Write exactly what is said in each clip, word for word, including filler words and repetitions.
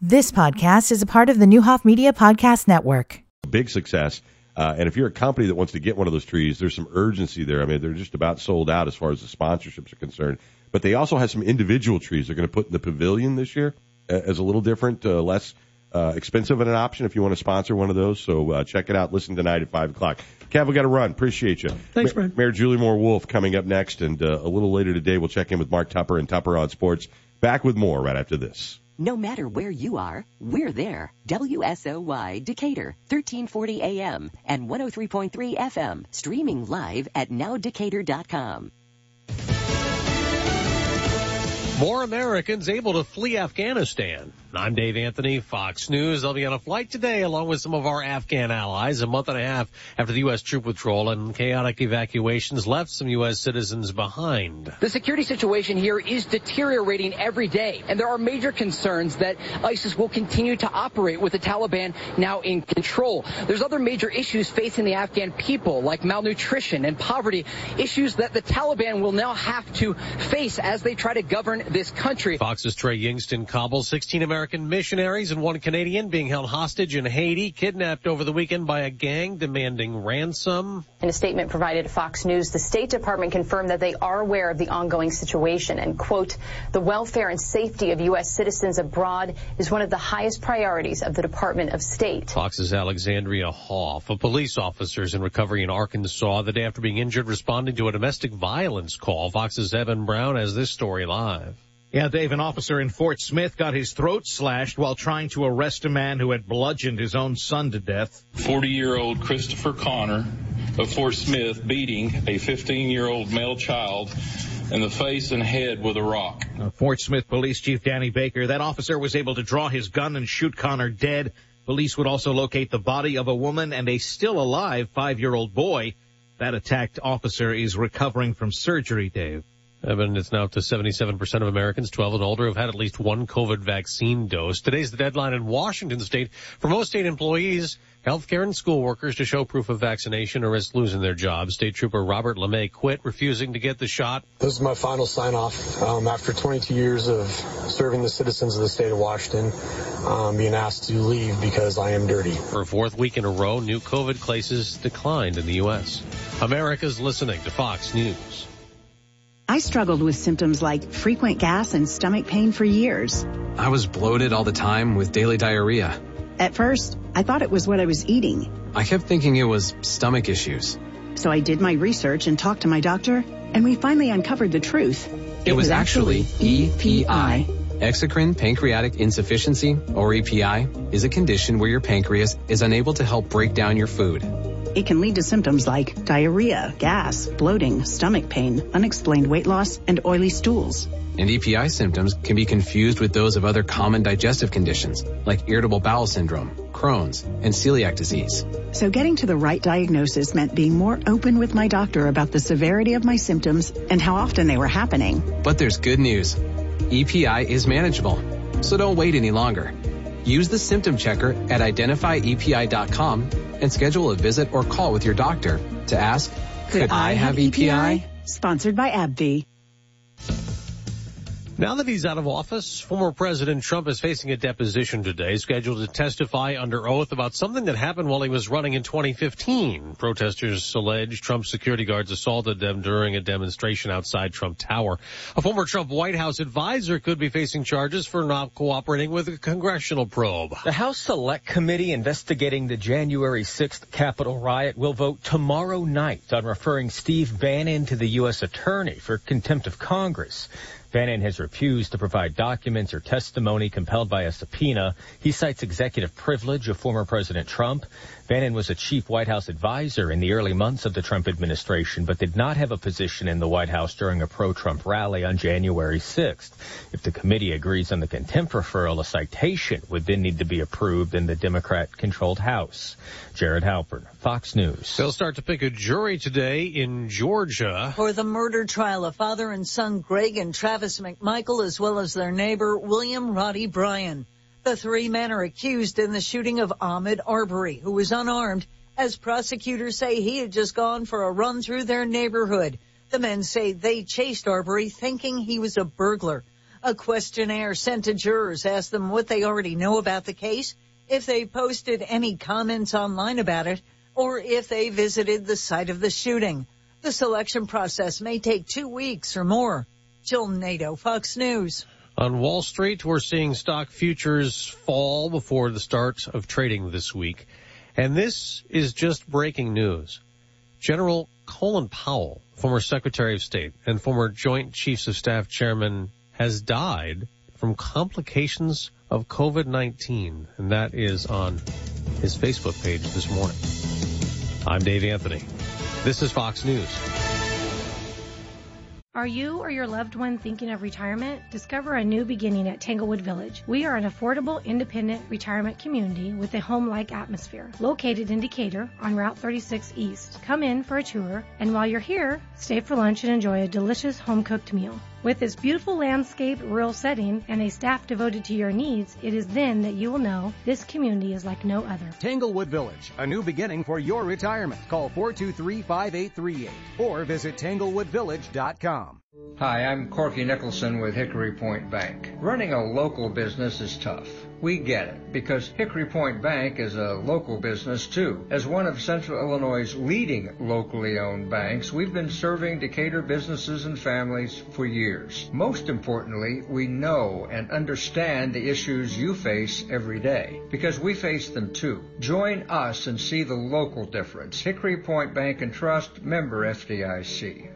This podcast is a part of the Newhoff Media Podcast Network. Big success. Uh, and if you're a company that wants to get one of those trees, there's some urgency there. I mean, they're just about sold out as far as the sponsorships are concerned. But they also have some individual trees they're going to put in the pavilion this year uh, as a little different, uh, less uh, expensive of an option if you want to sponsor one of those. So uh, check it out. Listen tonight at five o'clock. Kev, we got to run. Appreciate you. Thanks, Brian. Ma- Mayor Julie Moore-Wolf coming up next. And uh, a little later today, we'll check in with Mark Tupper and Tupper on Sports. Back with more right after this. No matter where you are, we're there. W S O Y Decatur, thirteen forty A M and one oh three point three F M. Streaming live at now decatur dot com. More Americans able to flee Afghanistan. I'm Dave Anthony, Fox News. I'll be on a flight today along with some of our Afghan allies a month and a half after the U S troop withdrawal and chaotic evacuations left some U S citizens behind. The security situation here is deteriorating every day, and there are major concerns that ISIS will continue to operate with the Taliban now in control. There's other major issues facing the Afghan people, like malnutrition and poverty, issues that the Taliban will now have to face as they try to govern this country. Fox's Trey Yingston Kabul, sixteen American missionaries and one Canadian being held hostage in Haiti, kidnapped over the weekend by a gang demanding ransom. In a statement provided to Fox News, the State Department confirmed that they are aware of the ongoing situation and, quote, the welfare and safety of U S citizens abroad is one of the highest priorities of the Department of State. Fox's Alexandria Hoff, a police officer in recovery in Arkansas the day after being injured responding to a domestic violence call. Fox's Evan Brown has this story live. Yeah, Dave, an officer in Fort Smith got his throat slashed while trying to arrest a man who had bludgeoned his own son to death. forty-year-old Christopher Connor of Fort Smith beating a fifteen-year-old male child in the face and head with a rock. Uh, Fort Smith Police Chief Danny Baker, that officer was able to draw his gun and shoot Connor dead. Police would also locate the body of a woman and a still alive five-year-old boy. That attacked officer is recovering from surgery, Dave. Evan, it's now up to seventy-seven percent of Americans twelve and older have had at least one COVID vaccine dose. Today's the deadline in Washington state for most state employees, healthcare and school workers to show proof of vaccination or risk losing their jobs. State Trooper Robert LeMay quit, refusing to get the shot. This is my final sign-off um, after twenty-two years of serving the citizens of the state of Washington, um, being asked to leave because I am dirty. For a fourth week in a row, new COVID cases declined in the U S. America's listening to Fox News. I struggled with symptoms like frequent gas and stomach pain for years. I was bloated all the time with daily diarrhea. At first, I thought it was what I was eating. I kept thinking it was stomach issues. So I did my research and talked to my doctor, and we finally uncovered the truth. It, it was, was actually E P I. Exocrine pancreatic insufficiency, or E P I, is a condition where your pancreas is unable to help break down your food. It can lead to symptoms like diarrhea, gas, bloating, stomach pain, unexplained weight loss, and oily stools. And E P I symptoms can be confused with those of other common digestive conditions, like irritable bowel syndrome, Crohn's, and celiac disease. So getting to the right diagnosis meant being more open with my doctor about the severity of my symptoms and how often they were happening. But there's good news. E P I is manageable, so don't wait any longer. Use the symptom checker at identify E P I dot com and schedule a visit or call with your doctor to ask, could, could I, I have E P I? Sponsored by AbbVie. Now that he's out of office, former President Trump is facing a deposition today, scheduled to testify under oath about something that happened while he was running in twenty fifteen. Protesters allege Trump's security guards assaulted them during a demonstration outside Trump Tower. A former Trump White House advisor could be facing charges for not cooperating with a congressional probe. The House Select Committee investigating the January sixth Capitol riot will vote tomorrow night on referring Steve Bannon to the U S Attorney for contempt of Congress. Bannon has refused to provide documents or testimony compelled by a subpoena. He cites executive privilege of former President Trump. Bannon was a chief White House advisor in the early months of the Trump administration, but did not have a position in the White House during a pro-Trump rally on January sixth. If the committee agrees on the contempt referral, a citation would then need to be approved in the Democrat-controlled House. Jared Halpern, Fox News. They'll start to pick a jury today in Georgia for the murder trial of father and son Greg and Travis McMichael, as well as their neighbor William Roddy Bryan. The three men are accused in the shooting of Ahmaud Arbery, who was unarmed, as prosecutors say he had just gone for a run through their neighborhood. The men say they chased Arbery thinking he was a burglar. A questionnaire sent to jurors asked them what they already know about the case, if they posted any comments online about it, or if they visited the site of the shooting. The selection process may take two weeks or more. Jill Nato, Fox News. On Wall Street, we're seeing stock futures fall before the start of trading this week. And this is just breaking news. General Colin Powell, former Secretary of State and former Joint Chiefs of Staff Chairman, has died from complications of COVID nineteen. And that is on his Facebook page this morning. I'm Dave Anthony. This is Fox News. Are you or your loved one thinking of retirement? Discover a new beginning at Tanglewood Village. We are an affordable, independent retirement community with a home-like atmosphere, located in Decatur on Route thirty-six East. Come in for a tour, and while you're here, stay for lunch and enjoy a delicious home-cooked meal. With its beautiful landscape, rural setting, and a staff devoted to your needs, it is then that you will know this community is like no other. Tanglewood Village, a new beginning for your retirement. Call four two three, five eight three eight or visit tanglewood village dot com. Hi, I'm Corky Nicholson with Hickory Point Bank. Running a local business is tough. We get it, because Hickory Point Bank is a local business too. As one of Central Illinois' leading locally owned banks, we've been serving Decatur businesses and families for years. Most importantly, we know and understand the issues you face every day, because we face them too. Join us and see the local difference. Hickory Point Bank and Trust, member F D I C.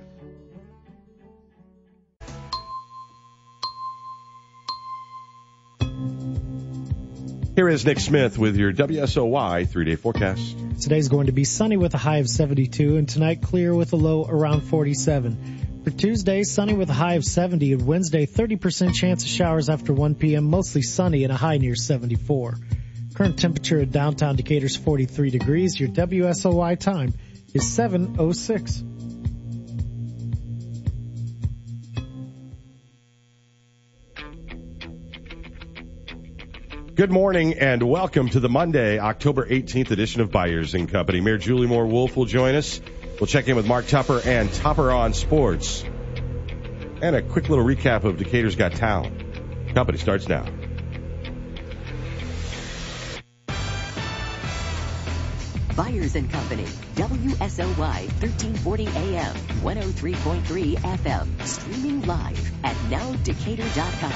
Here is Nick Smith with your W S O Y three-day forecast. Today's going to be sunny with a high of seventy-two, and tonight clear with a low around forty-seven. For Tuesday, sunny with a high of seventy, and Wednesday, thirty percent chance of showers after one p.m., mostly sunny and a high near seventy-four. Current temperature at downtown Decatur is forty-three degrees. Your W S O Y time is seven oh six. Good morning and welcome to the Monday, October eighteenth edition of Byers and Company. Mayor Julie Moore Wolf will join us. We'll check in with Mark Tupper and Tupper on Sports. And a quick little recap of Decatur's Got Talent. Company starts now. Byers and Company, W S O Y thirteen forty A M, one oh three point three F M, streaming live at now decatur dot com.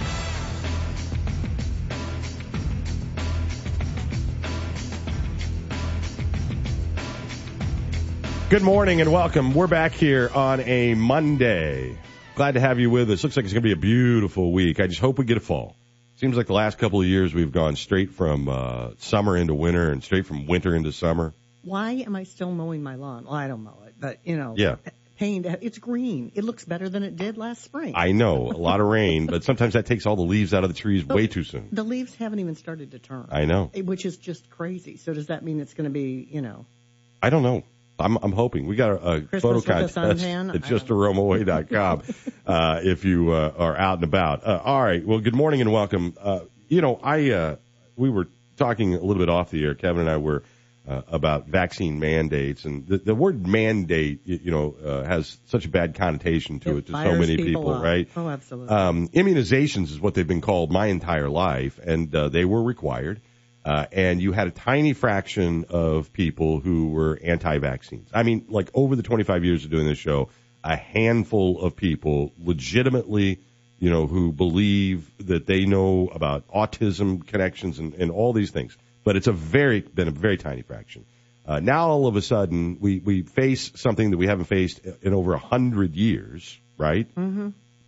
Good morning and welcome. We're back here on a Monday. Glad to have you with us. Looks like it's going to be a beautiful week. I just hope we get a fall. Seems like the last couple of years we've gone straight from uh, summer into winter and straight from winter into summer. Why am I still mowing my lawn? Well, I don't mow it, but, you know, yeah. paint, it's green. It looks better than it did last spring. I know, a lot of rain, but sometimes that takes all the leaves out of the trees the, way too soon. The leaves haven't even started to turn. I know. Which is just crazy. So does that mean it's going to be, you know? I don't know. I'm, I'm hoping. We got a, a photo contest at just aroma way dot com uh, if you uh, are out and about. Uh, all right. Well, good morning and welcome. Uh, you know, I uh, we were talking a little bit off the air. Kevin and I were uh, about vaccine mandates, and the, the word mandate, you, you know, uh, has such a bad connotation to it, it to so many people, people right? Oh, absolutely. Um, immunizations is what they've been called my entire life, and uh, they were required. Uh, and you had a tiny fraction of people who were anti-vaccines. I mean, like over the twenty-five years of doing this show, a handful of people legitimately, you know, who believe that they know about autism connections and, and all these things. But it's a very, been a very tiny fraction. Uh, now all of a sudden we, we face something that we haven't faced in over a hundred years, right? Mm-hmm.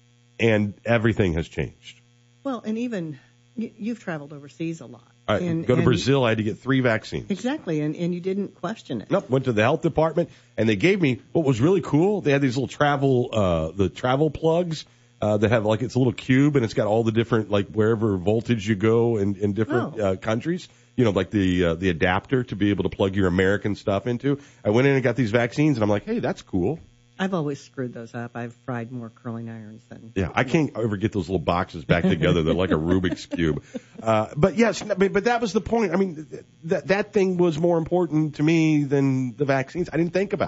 And everything has changed. Well, and even you, you've traveled overseas a lot. I and, go to and Brazil, I had to get three vaccines. Exactly, and, and you didn't question it. Nope, went to the health department, and they gave me what was really cool. They had these little travel, uh, the travel plugs uh, that have, like, it's a little cube, and it's got all the different, like, wherever voltage you go in, in different oh. uh, countries. You know, like the uh, the adapter to be able to plug your American stuff into. I went in and got these vaccines, and I'm like, hey, that's cool. I've always screwed those up. I've fried more curling irons than... Yeah, I can't ever get those little boxes back together. They're like a Rubik's Cube. Uh, but yes, but, but that was the point. I mean, that that thing was more important to me than the vaccines. I didn't think about it.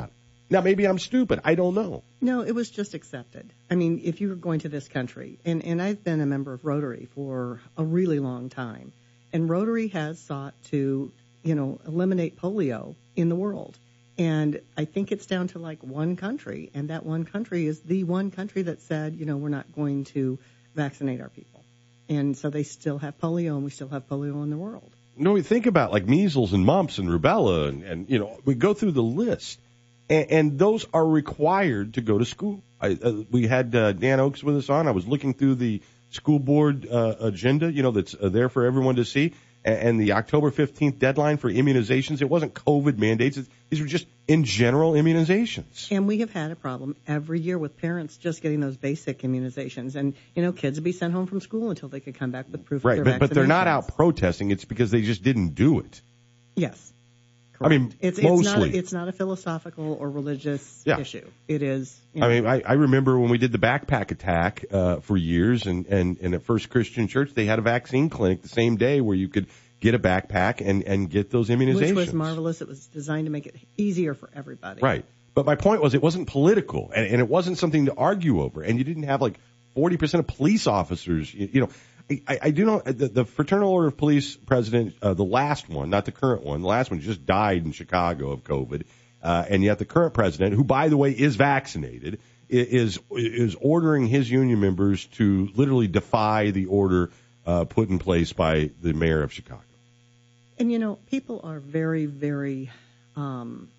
Now, maybe I'm stupid. I don't know. No, it was just accepted. I mean, if you were going to this country, and, and I've been a member of Rotary for a really long time, and Rotary has sought to, you know, eliminate polio in the world. And I think it's down to like one country, and that one country is the one country that said, you know, we're not going to vaccinate our people. And so they still have polio, and we still have polio in the world. No, we think about like measles and mumps and rubella, and, and you know, we go through the list. And, and those are required to go to school. I, uh, we had uh, Dan Oakes with us on. I was looking through the school board uh, agenda, you know, that's uh, there for everyone to see. And, and the October fifteenth deadline for immunizations, it wasn't COVID mandates. It's, these were just in general immunizations. And we have had a problem every year with parents just getting those basic immunizations. And, you know, kids would be sent home from school until they could come back with proof right, of their but, but they're not out protesting. It's because they just didn't do it. Yes. Correct. I mean, it's, mostly. It's not, a, it's not a philosophical or religious yeah. issue. It is. You know. I mean, I, I remember when we did the backpack attack uh, for years, and, and, and at First Christian Church, they had a vaccine clinic the same day where you could get a backpack and, and get those immunizations. Which was marvelous. It was designed to make it easier for everybody. Right. But my point was it wasn't political, and, and it wasn't something to argue over, and you didn't have like forty percent of police officers, you, you know. I, I do know the, the Fraternal Order of Police president, uh, the last one, not the current one, the last one just died in Chicago of COVID, uh, and yet the current president, who by the way is vaccinated, is is ordering his union members to literally defy the order uh, put in place by the mayor of Chicago. And you know, people are very, very um,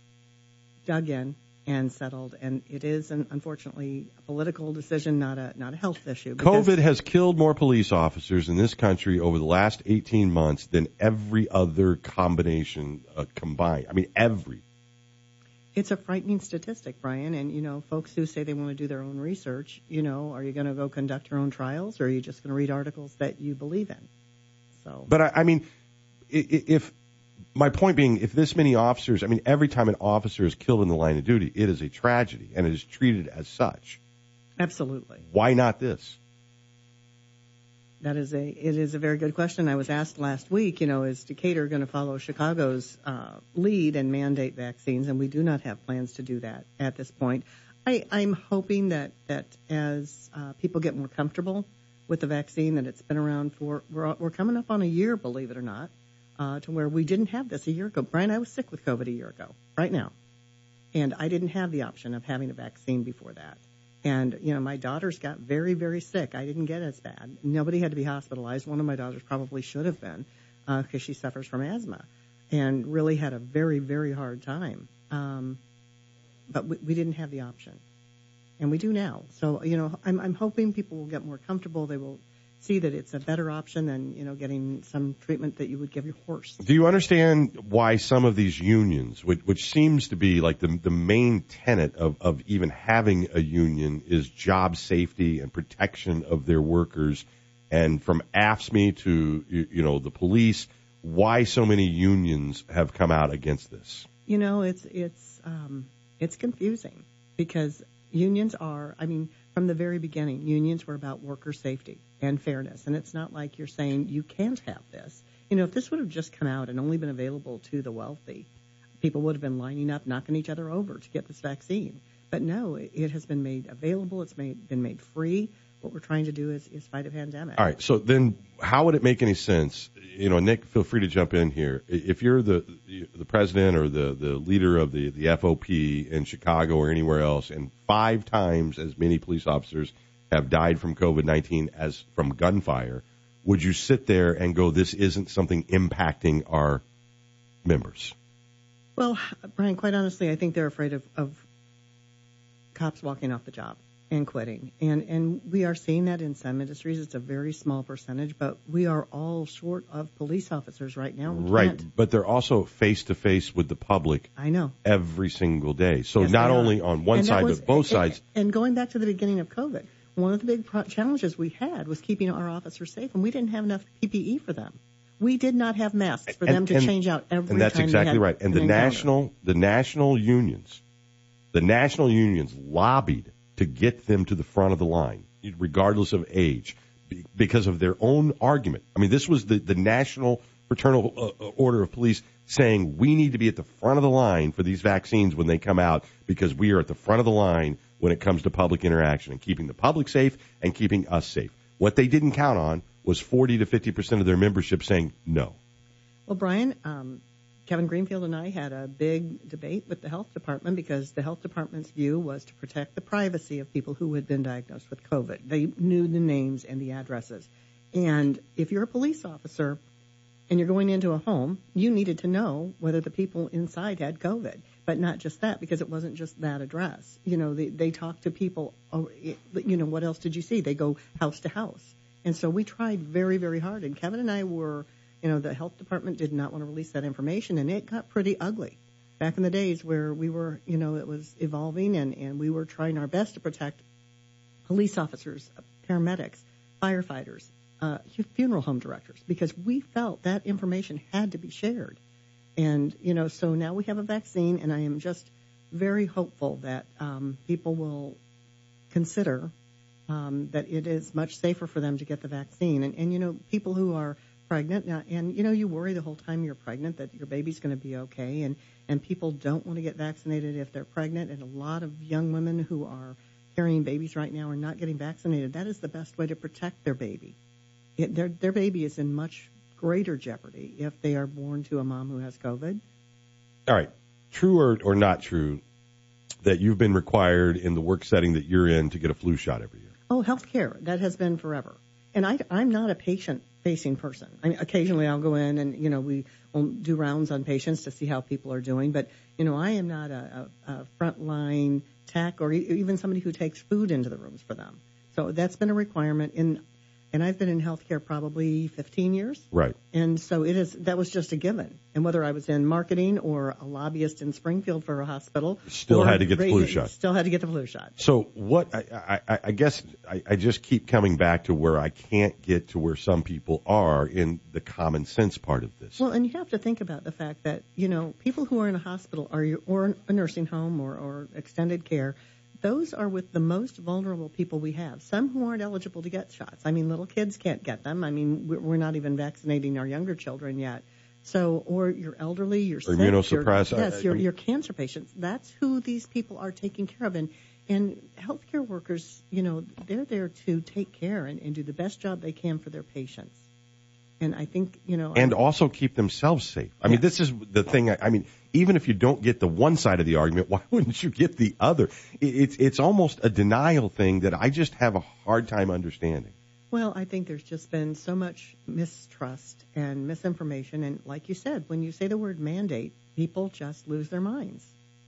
dug in and settled, and it is, an, unfortunately, a political decision, not a not a health issue. COVID has killed more police officers in this country over the last eighteen months than every other combination uh, combined. I mean, every. It's a frightening statistic, Brian, and, you know, folks who say they want to do their own research, you know, are you going to go conduct your own trials, or are you just going to read articles that you believe in? So. But, I, I mean, if... My point being, if this many officers, I mean, every time an officer is killed in the line of duty, it is a tragedy, and it is treated as such. Absolutely. Why not this? That is a, it is a very good question. I was asked last week, you know, is Decatur going to follow Chicago's uh, lead and mandate vaccines? And we do not have plans to do that at this point. I, I'm hoping that, that as uh, people get more comfortable with the vaccine, that it's been around for, we're, we're coming up on a year, believe it or not. Uh, to where we didn't have this a year ago. Brian, I was sick with COVID a year ago, right now. And I didn't have the option of having a vaccine before that. And, you know, my daughters got very, very sick. I didn't get as bad. Nobody had to be hospitalized. One of my daughters probably should have been because uh, she suffers from asthma and really had a very, very hard time. Um, but we, we didn't have the option. And we do now. So, you know, I'm, I'm hoping people will get more comfortable. They will see that it's a better option than, you know, getting some treatment that you would give your horse. Do you understand why some of these unions, which, which seems to be like the the main tenet of, of even having a union, is job safety and protection of their workers, and from A F S C M E to, you, you know, the police, why so many unions have come out against this? You know, it's it's um, it's confusing because unions are, I mean, from the very beginning, unions were about worker safety and fairness. And it's not like you're saying you can't have this. You know, if this would have just come out and only been available to the wealthy, people would have been lining up, knocking each other over to get this vaccine. But no, it, it has been made available. It's made been made free. What we're trying to do is, is fight a pandemic. All right. So then how would it make any sense? You know, Nick, feel free to jump in here. If you're the the president or the, the leader of the, the F O P in Chicago or anywhere else, and five times as many police officers have died from COVID nineteen as from gunfire, would you sit there and go, this isn't something impacting our members? Well, Brian, quite honestly, I think they're afraid of, of cops walking off the job and quitting. And and we are seeing that in some industries. It's a very small percentage, but we are all short of police officers right now. We right, can't. But they're also face-to-face with the public. I know. Every single day. So Yes, not they are. only on one And that side, was- but both and- sides. And going back to the beginning of COVID, one of the big pro- challenges we had was keeping our officers safe, and we didn't have enough P P E for them. We did not have masks for And- them to and- change out every time. And that's they exactly had right. And the an encounter. national, the national unions, the national unions lobbied to get them to the front of the line, regardless of age, be- because of their own argument. I mean, this was the, the national fraternal uh, order of police saying we need to be at the front of the line for these vaccines when they come out because we are at the front of the line when it comes to public interaction and keeping the public safe and keeping us safe. What they didn't count on was forty to fifty percent of their membership saying no. Well, Brian, um, Kevin Greenfield and I had a big debate with the health department because the health department's view was to protect the privacy of people who had been diagnosed with COVID. They knew the names and the addresses. And if you're a police officer and you're going into a home, you needed to know whether the people inside had COVID. But not just that, because it wasn't just that address. You know, they, they talk to people, oh, it, you know, what else did you see? They go house to house. And so we tried very, very hard. And Kevin and I were, you know, the health department did not want to release that information, and it got pretty ugly. Back in the days where we were, you know, it was evolving, and, and we were trying our best to protect police officers, paramedics, firefighters, uh, funeral home directors, because we felt that information had to be shared. And, you know, so now we have a vaccine, and I am just very hopeful that um, people will consider um, that it is much safer for them to get the vaccine. And, and you know, people who are pregnant, now, and, you know, you worry the whole time you're pregnant that your baby's going to be okay, and, and people don't want to get vaccinated if they're pregnant, and a lot of young women who are carrying babies right now are not getting vaccinated. That is the best way to protect their baby. It, their, their baby is in much greater jeopardy if they are born to a mom who has COVID. All right. True or, or not true that you've been required in the work setting that you're in to get a flu shot every year? Oh, healthcare. That has been forever. And I, I'm not a patient-facing person. I mean, occasionally I'll go in and, you know, we will do rounds on patients to see how people are doing. But, you know, I am not a, a, a frontline tech or even somebody who takes food into the rooms for them. So that's been a requirement. In And I've been in healthcare probably fifteen years. Right. And so it is, that was just a given. And whether I was in marketing or a lobbyist in Springfield for a hospital. Still had to get the flu shot. Still had to get the flu shot. So what, I, I, I guess I, I just keep coming back to where I can't get to where some people are in the common sense part of this. Well, and you have to think about the fact that, you know, people who are in a hospital or, or a nursing home or, or extended care, those are with the most vulnerable people we have, some who aren't eligible to get shots. I mean, little kids can't get them. I mean, we're not even vaccinating our younger children yet. So, or you're elderly, you're sick, immunosuppressed. You're, yes, you're, you're cancer patients. That's who these people are taking care of. And, and healthcare workers, you know, they're there to take care and, and do the best job they can for their patients. And I think, you know. And I, also keep themselves safe. I yes. mean, this is the thing. I, I mean, even if you don't get the one side of the argument, why wouldn't you get the other? It, it's it's almost a denial thing that I just have a hard time understanding. Well, I think there's just been so much mistrust and misinformation. And like you said, when you say the word mandate, people just lose their minds.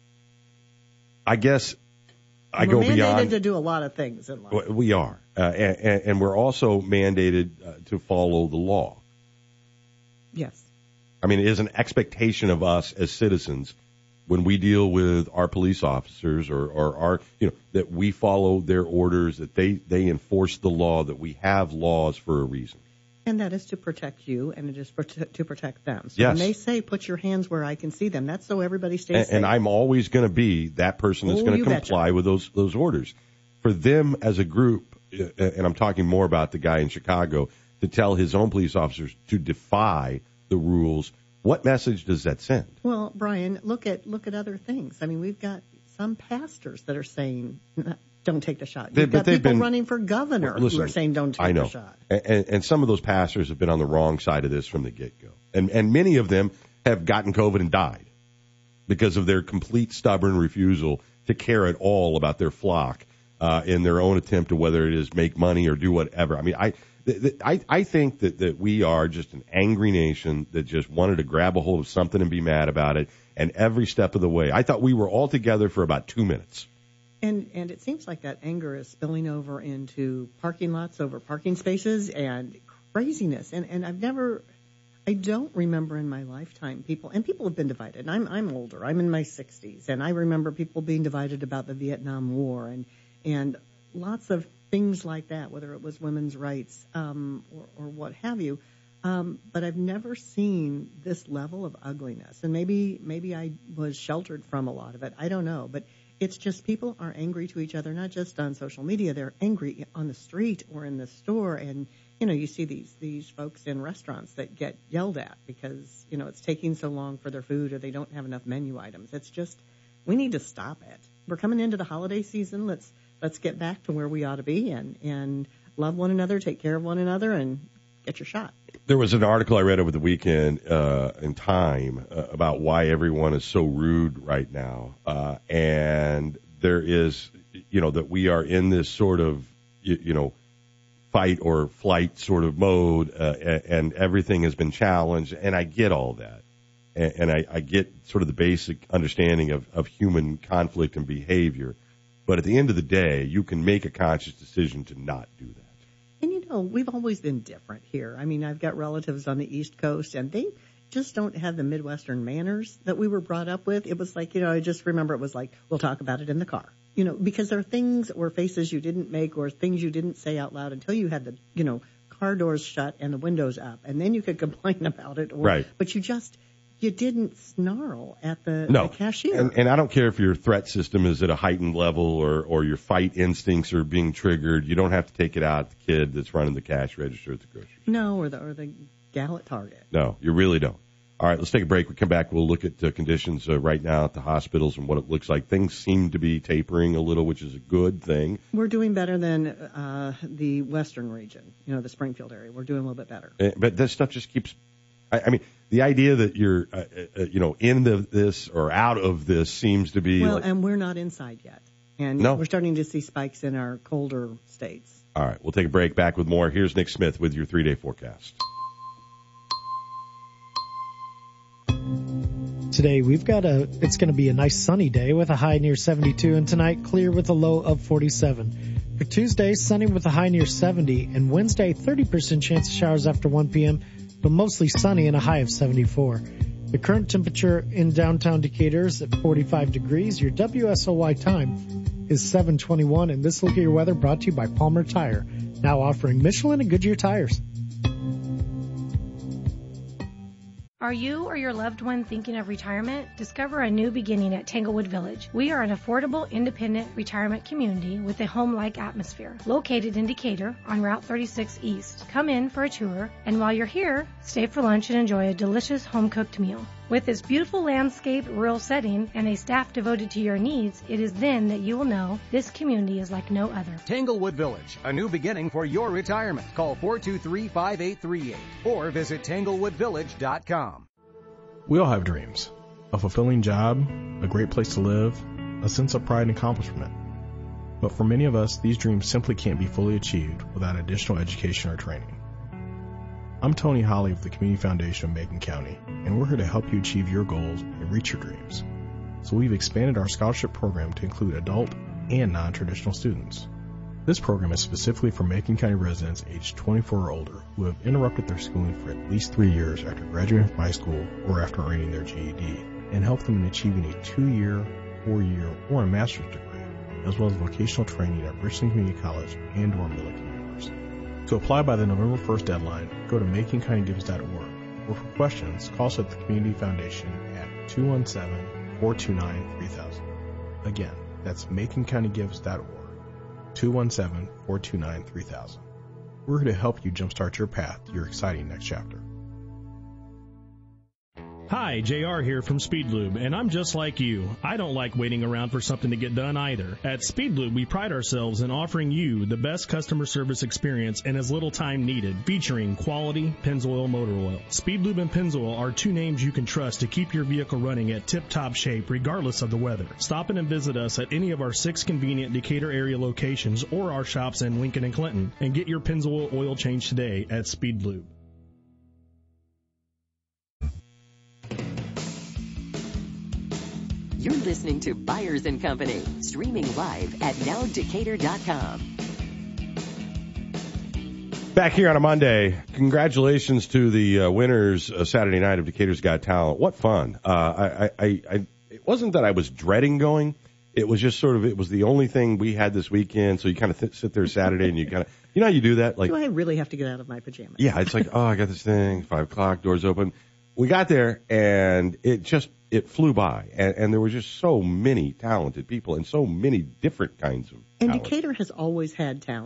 I guess I we're go mandated beyond. to do a lot of things in life. We are. Uh, and, and we're also mandated uh, to follow the law. Yes. I mean, it is an expectation of us as citizens when we deal with our police officers or, or our, you know, that we follow their orders, that they, they enforce the law, that we have laws for a reason. And that is to protect you, and it is prote- to protect them. So yes. when they say put your hands where I can see them, that's so everybody stays and, safe. And I'm always going to be that person that's oh, going to comply betcha. with those those orders. For them as a group, and I'm talking more about the guy in Chicago, to tell his own police officers to defy the rules, what message does that send? Well, Brian, look at look at other things. I mean, we've got some pastors that are saying don't take the shot. You've they, got people been, running for governor listen, who are saying don't take I know. the shot. And, and some of those pastors have been on the wrong side of this from the get-go. And, and many of them have gotten COVID and died because of their complete stubborn refusal to care at all about their flock uh, in their own attempt to whether it is make money or do whatever. I mean, I th- th- I, I think that, that we are just an angry nation that just wanted to grab a hold of something and be mad about it. And every step of the way, I thought we were all together for about two minutes. And and it seems like that anger is spilling over into parking lots over parking spaces and craziness. And and I've never, I don't remember in my lifetime people, and people have been divided. I'm I'm older. I'm in my sixties, and I remember people being divided about the Vietnam War and and lots of things like that, whether it was women's rights um, or, or what have you. Um, but I've never seen this level of ugliness. And maybe maybe I was sheltered from a lot of it. I don't know, but. It's just people are angry to each other, not just on social media. They're angry on the street or in the store, and you know, you see these these folks in restaurants that get yelled at because, you know, it's taking so long for their food or they don't have enough menu items. It's just, we need to stop it. We're coming into the holiday season. Let's let's get back to where we ought to be and, and love one another, take care of one another, and get your shot. There was an article I read over the weekend uh, in Time uh, about why everyone is so rude right now. Uh, and there is, you know, that we are in this sort of, you, you know, fight or flight sort of mode, uh, and everything has been challenged. And I get all that. And, and I, I get sort of the basic understanding of, of human conflict and behavior. But at the end of the day, you can make a conscious decision to not do that. And, you know, we've always been different here. I mean, I've got relatives on the East Coast, and they just don't have the Midwestern manners that we were brought up with. It was like, you know, I just remember it was like, we'll talk about it in the car. You know, because there are things or faces you didn't make or things you didn't say out loud until you had the, you know, car doors shut and the windows up. And then you could complain about it. Or, right. But you just, you didn't snarl at the, no. the cashier. And, and I don't care if your threat system is at a heightened level or, or your fight instincts are being triggered. You don't have to take it out at the kid that's running the cash register at the grocery store. No, or the, or the gal at Target. No, you really don't. All right, let's take a break. We come back. We'll look at uh, conditions uh, right now at the hospitals and what it looks like. Things seem to be tapering a little, which is a good thing. We're doing better than uh, the western region, you know, the Springfield area. We're doing a little bit better. Uh, but this stuff just keeps, I, I mean, the idea that you're, uh, uh, you know, in the, this or out of this seems to be. Well, like, and we're not inside yet. And no. We're starting to see spikes in our colder states. All right, we'll take a break. Back with more. Here's Nick Smith with your three-day forecast. Today we've got a, it's going to be a nice sunny day with a high near seventy-two, and tonight clear with a low of forty-seven. For Tuesday, sunny with a high near seventy, and Wednesday, thirty percent chance of showers after one p.m., but mostly sunny and a high of seventy-four. The current temperature in downtown Decatur is at forty-five degrees. Your W S O Y time is seven twenty-one, and this look at your weather brought to you by Palmer Tire, now offering Michelin and Goodyear tires. Are you or your loved one thinking of retirement? Discover a new beginning at Tanglewood Village. We are an affordable, independent retirement community with a home-like atmosphere. Located in Decatur on Route thirty-six East. Come in for a tour, and while you're here, stay for lunch and enjoy a delicious home-cooked meal. With this beautiful landscape, rural setting, and a staff devoted to your needs, it is then that you will know this community is like no other. Tanglewood Village, a new beginning for your retirement. Call four two three, five eight three eight or visit tanglewood village dot com. We all have dreams. A fulfilling job, a great place to live, a sense of pride and accomplishment. But for many of us, these dreams simply can't be fully achieved without additional education or training. I'm Tony Holly with the Community Foundation of Macon County, and we're here to help you achieve your goals and reach your dreams. So we've expanded our scholarship program to include adult and non-traditional students. This program is specifically for Macon County residents aged twenty-four or older who have interrupted their schooling for at least three years after graduating from high school or after earning their G E D, and help them in achieving a two-year, four-year, or a master's degree, as well as vocational training at Richland Community College and or Millikan University. To apply by the November first deadline, go to macon county gives dot org, or for questions, call us at the Community Foundation at two one seven, four two nine, three thousand. Again, that's macon county gives dot org, two one seven, four two nine, three thousand. We're here to help you jumpstart your path to your exciting next chapter. Hi, J R here from Speedlube, and I'm just like you. I don't like waiting around for something to get done either. At Speedlube, we pride ourselves in offering you the best customer service experience in as little time needed, featuring quality Pennzoil motor oil. Speedlube and Pennzoil are two names you can trust to keep your vehicle running at tip-top shape regardless of the weather. Stop in and visit us at any of our six convenient Decatur area locations or our shops in Lincoln and Clinton, and get your Pennzoil oil change today at Speedlube. You're listening to Byers and Company, streaming live at now decatur dot com. Back here on a Monday, congratulations to the uh, winners uh, Saturday night of Decatur's Got Talent. What fun. Uh, I, I, I, it wasn't that I was dreading going. It was just sort of, it was the only thing we had this weekend. So you kind of th- sit there Saturday and you kind of, you know how you do that? Like, do I really have to get out of my pajamas? Yeah, it's like, oh, I got this thing, five o'clock, doors open. We got there and it just, it flew by, and, and there were just so many talented people and so many different kinds of And talent. Decatur has always had talent.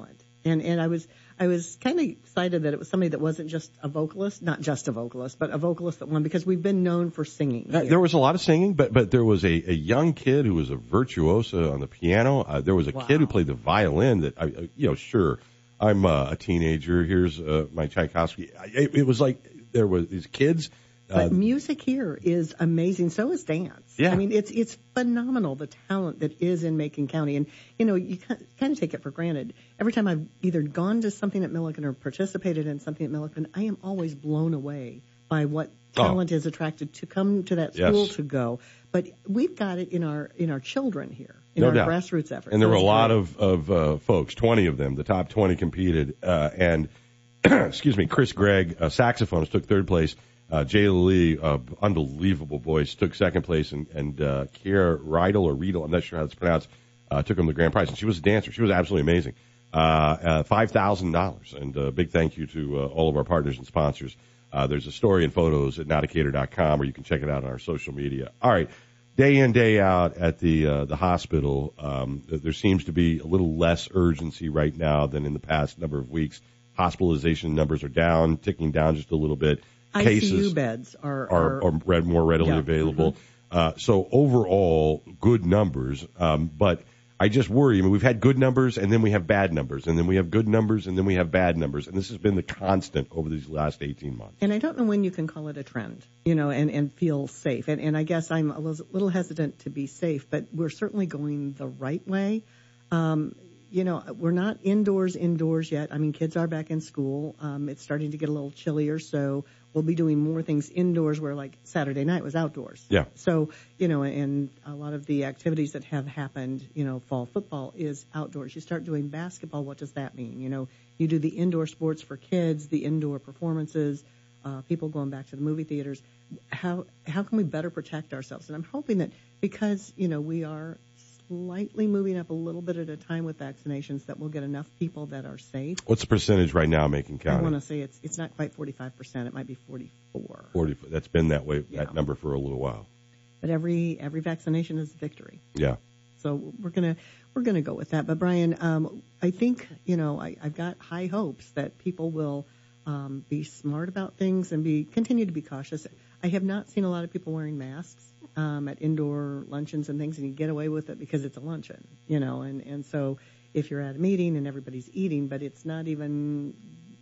And and I was I was kind of excited that it was somebody that wasn't just a vocalist, not just a vocalist, but a vocalist that won, because we've been known for singing. Uh, there was a lot of singing, but but there was a, a young kid who was a virtuoso on the piano. Uh, there was a Wow. kid who played the violin. That I, uh, you know, sure, I'm uh, a teenager. Here's uh, my Tchaikovsky. I, it, it was like there was these kids. But Uh, music here is amazing. So is dance. Yeah. I mean, it's it's phenomenal, the talent that is in Macon County. And, you know, you kind of take it for granted. Every time I've either gone to something at Milliken or participated in something at Milliken, I am always blown away by what talent is attracted to come to that school Yes. to go. But we've got it in our in our children here, in No our doubt. grassroots efforts. And there So were a it's lot great. of, of uh, folks, twenty of them, the top twenty competed. Uh, and, excuse me, Chris Gregg, a saxophonist, took third place. Uh, Jay Lee, uh, unbelievable voice, took second place. And, and uh, Kiera Riedel, or Riedel, I'm not sure how it's pronounced, uh, took him the grand prize. And she was a dancer. She was absolutely amazing. Uh, uh, five thousand dollars. And a uh, big thank you to uh, all of our partners and sponsors. Uh, there's a story and photos at now decatur dot com, or you can check it out on our social media. All right. Day in, day out at the uh, the hospital, um, there seems to be a little less urgency right now than in the past number of weeks. Hospitalization numbers are down, ticking down just a little bit. I C U beds are, are, are red, more readily Yeah. available. Mm-hmm. Uh, so overall, good numbers. Um, but I just worry. I mean, we've had good numbers, and then we have bad numbers, and then we have good numbers, and then we have bad numbers, and this has been the constant over these last eighteen months. And I don't know when you can call it a trend, you know, and, and feel safe. And, and I guess I'm a little, little hesitant to be safe, but we're certainly going the right way. Um, you know, we're not indoors, indoors yet. I mean, kids are back in school. Um, it's starting to get a little chillier, so we'll be doing more things indoors where, like, Saturday night was outdoors. Yeah. So, you know, and a lot of the activities that have happened, you know, fall football is outdoors. You start doing basketball, what does that mean? You know, you do the indoor sports for kids, the indoor performances, uh, people going back to the movie theaters. How how can we better protect ourselves? And I'm hoping that because, you know, we are slightly moving up a little bit at a time with vaccinations, that we'll get enough people that are safe. What's the percentage right now, Macon I County? want to say it's it's not quite forty-five percent. It might be forty-four. forty. That's been that way, Yeah. that number for a little while. But every every vaccination is a victory. Yeah. So we're gonna we're gonna go with that. But Brian, um, I think you know I, I've got high hopes that people will um, be smart about things and be continue to be cautious. I have not seen a lot of people wearing masks um, at indoor luncheons and things, and you get away with it because it's a luncheon, you know. And and so if you're at a meeting and everybody's eating, but it's not even.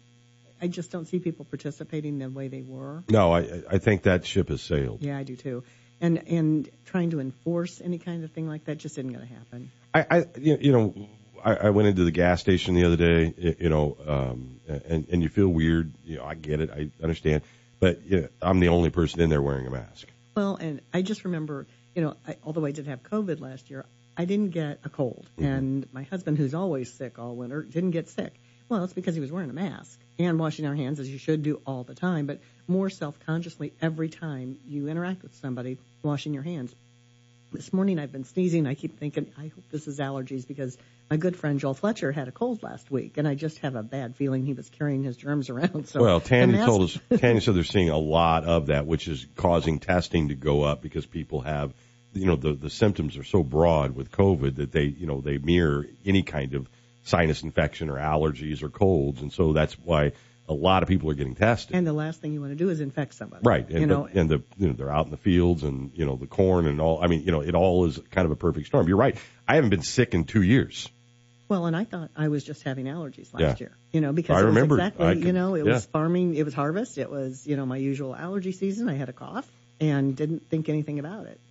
I just don't see people participating the way they were. No, I I think that ship has sailed. Yeah, I do too. And and trying to enforce any kind of thing like that just isn't going to happen. I, I you you know, I, I went into the gas station the other day, you you know, um, and and you feel weird. You know, I get it, I understand, but you know, I'm the only person in there wearing a mask. Well, and I just remember, you know, I, although I did have COVID last year, I didn't get a cold, Mm-hmm. and my husband, who's always sick all winter, didn't get sick. Well, it's because he was wearing a mask and washing our hands, as you should do all the time, but more self-consciously every time you interact with somebody, washing your hands. This morning I've been sneezing. I keep thinking, I hope this is allergies, because my good friend Joel Fletcher had a cold last week, and I just have a bad feeling he was carrying his germs around. So Well, Tanya the mask- told us, Tanya said they're seeing a lot of that, which is causing testing to go up because people have, you know, the, the symptoms are so broad with COVID that they, you know, they mirror any kind of sinus infection or allergies or colds. And so that's why a lot of people are getting tested. And the last thing you want to do is infect somebody. Right. And, you know, the, and the, you know, they're out in the fields and, you know, the corn and all. I mean, you know, it all is kind of a perfect storm. You're right. I haven't been sick in two years. well, and I thought I was just having allergies last Yeah. year, you know, because I it was remember. exactly, I you could- know, it yeah. was farming, it was harvest, it was, you know, my usual allergy season. I had a cough and didn't think anything about it.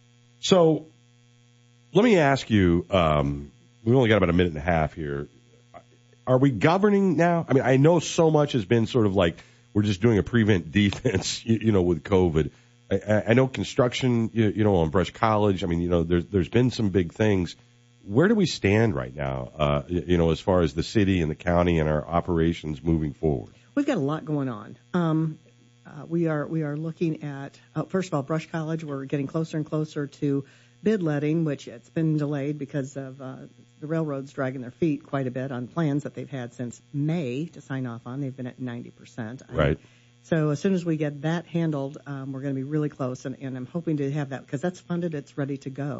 So let me ask you, um, we've only got about a minute and a half here. Are we governing now? I mean, I know so much has been sort of like we're just doing a prevent defense, you, you know, with COVID. I, I know construction, you, you know, on Brush College. I mean, you know, there's there's been some big things. Where do we stand right now, uh, you know, as far as the city and the county and our operations moving forward? We've got a lot going on. Um, uh, we are we are looking at, uh, first of all, Brush College. We're getting closer and closer to bid letting, which it's been delayed because of uh, the railroads dragging their feet quite a bit on plans that they've had since May to sign off on. They've been at ninety percent. Right. So as soon as we get that handled, um, we're going to be really close, and, and I'm hoping to have that because that's funded. It's ready to go.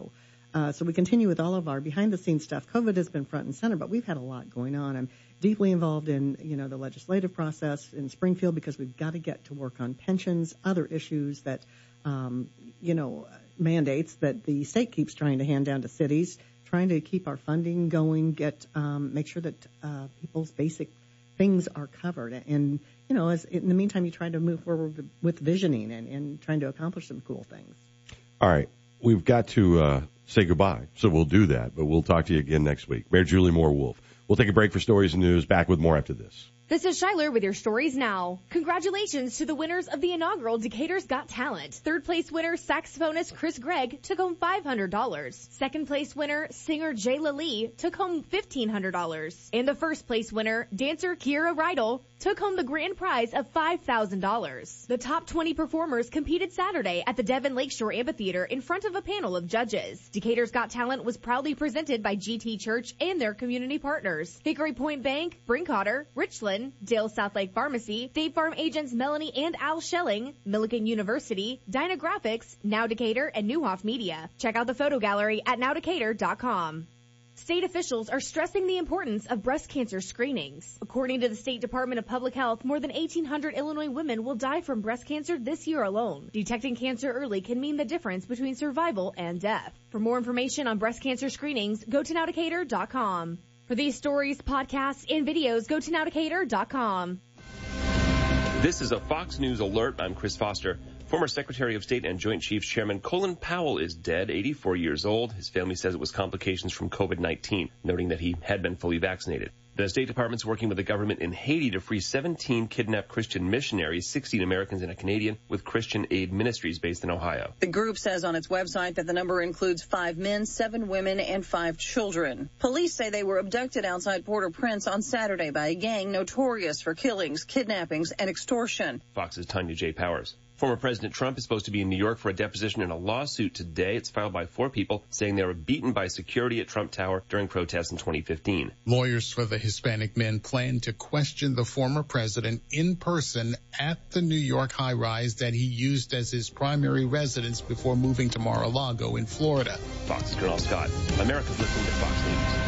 Uh, so we continue with all of our behind-the-scenes stuff. COVID has been front and center, but we've had a lot going on. I'm deeply involved in, you know, the legislative process in Springfield because we've got to get to work on pensions, other issues that, um, you know, mandates that the state keeps trying to hand down to cities, trying to keep our funding going, get um, make sure that uh, people's basic things are covered. And, you know, as in the meantime, you try to move forward with visioning and, and trying to accomplish some cool things. All right. We've got to uh, say goodbye, so we'll do that. But we'll talk to you again next week. Mayor Julie Moore Wolf. We'll take a break for stories and news. Back with more after this. This is Shyler with your stories now. Congratulations to the winners of the inaugural Decatur's Got Talent. Third place winner, saxophonist Chris Gregg, took home five hundred dollars. Second place winner, singer Jayla Lee, took home fifteen hundred dollars. And the first place winner, dancer Kiera Rydell, took home the grand prize of five thousand dollars. The top twenty performers competed Saturday at the Devon Lakeshore Amphitheater in front of a panel of judges. Decatur's Got Talent was proudly presented by G T Church and their community partners. Hickory Point Bank, Brinkotter, Richland, Dale South Lake Pharmacy, State Farm agents Melanie and Al Schelling, Millikan University, Dynagraphics, Now Decatur, and Newhoff Media. Check out the photo gallery at now decatur dot com. State officials are stressing the importance of breast cancer screenings. According to the State Department of Public Health, more than eighteen hundred Illinois women will die from breast cancer this year alone. Detecting cancer early can mean the difference between survival and death. For more information on breast cancer screenings, go to now decatur dot com. For these stories, podcasts, and videos, go to now decatur dot com. This is a Fox News alert. I'm Chris Foster. Former Secretary of State and Joint Chiefs Chairman Colin Powell is dead, eighty-four years old. His family says it was complications from COVID nineteen, noting that he had been fully vaccinated. The State Department's working with the government in Haiti to free seventeen kidnapped Christian missionaries, sixteen Americans and a Canadian, with Christian Aid Ministries based in Ohio. The group says on its website that the number includes five men, seven women, and five children. Police say they were abducted outside Port-au-Prince on Saturday by a gang notorious for killings, kidnappings, and extortion. Fox's Tanya J. Powers. Former President Trump is supposed to be in New York for a deposition in a lawsuit today. It's filed by four people saying they were beaten by security at Trump Tower during protests in twenty fifteen. Lawyers for the Hispanic men plan to question the former president in person at the New York high-rise that he used as his primary residence before moving to Mar-a-Lago in Florida. Fox's Colonel Scott. America's listening to Fox News.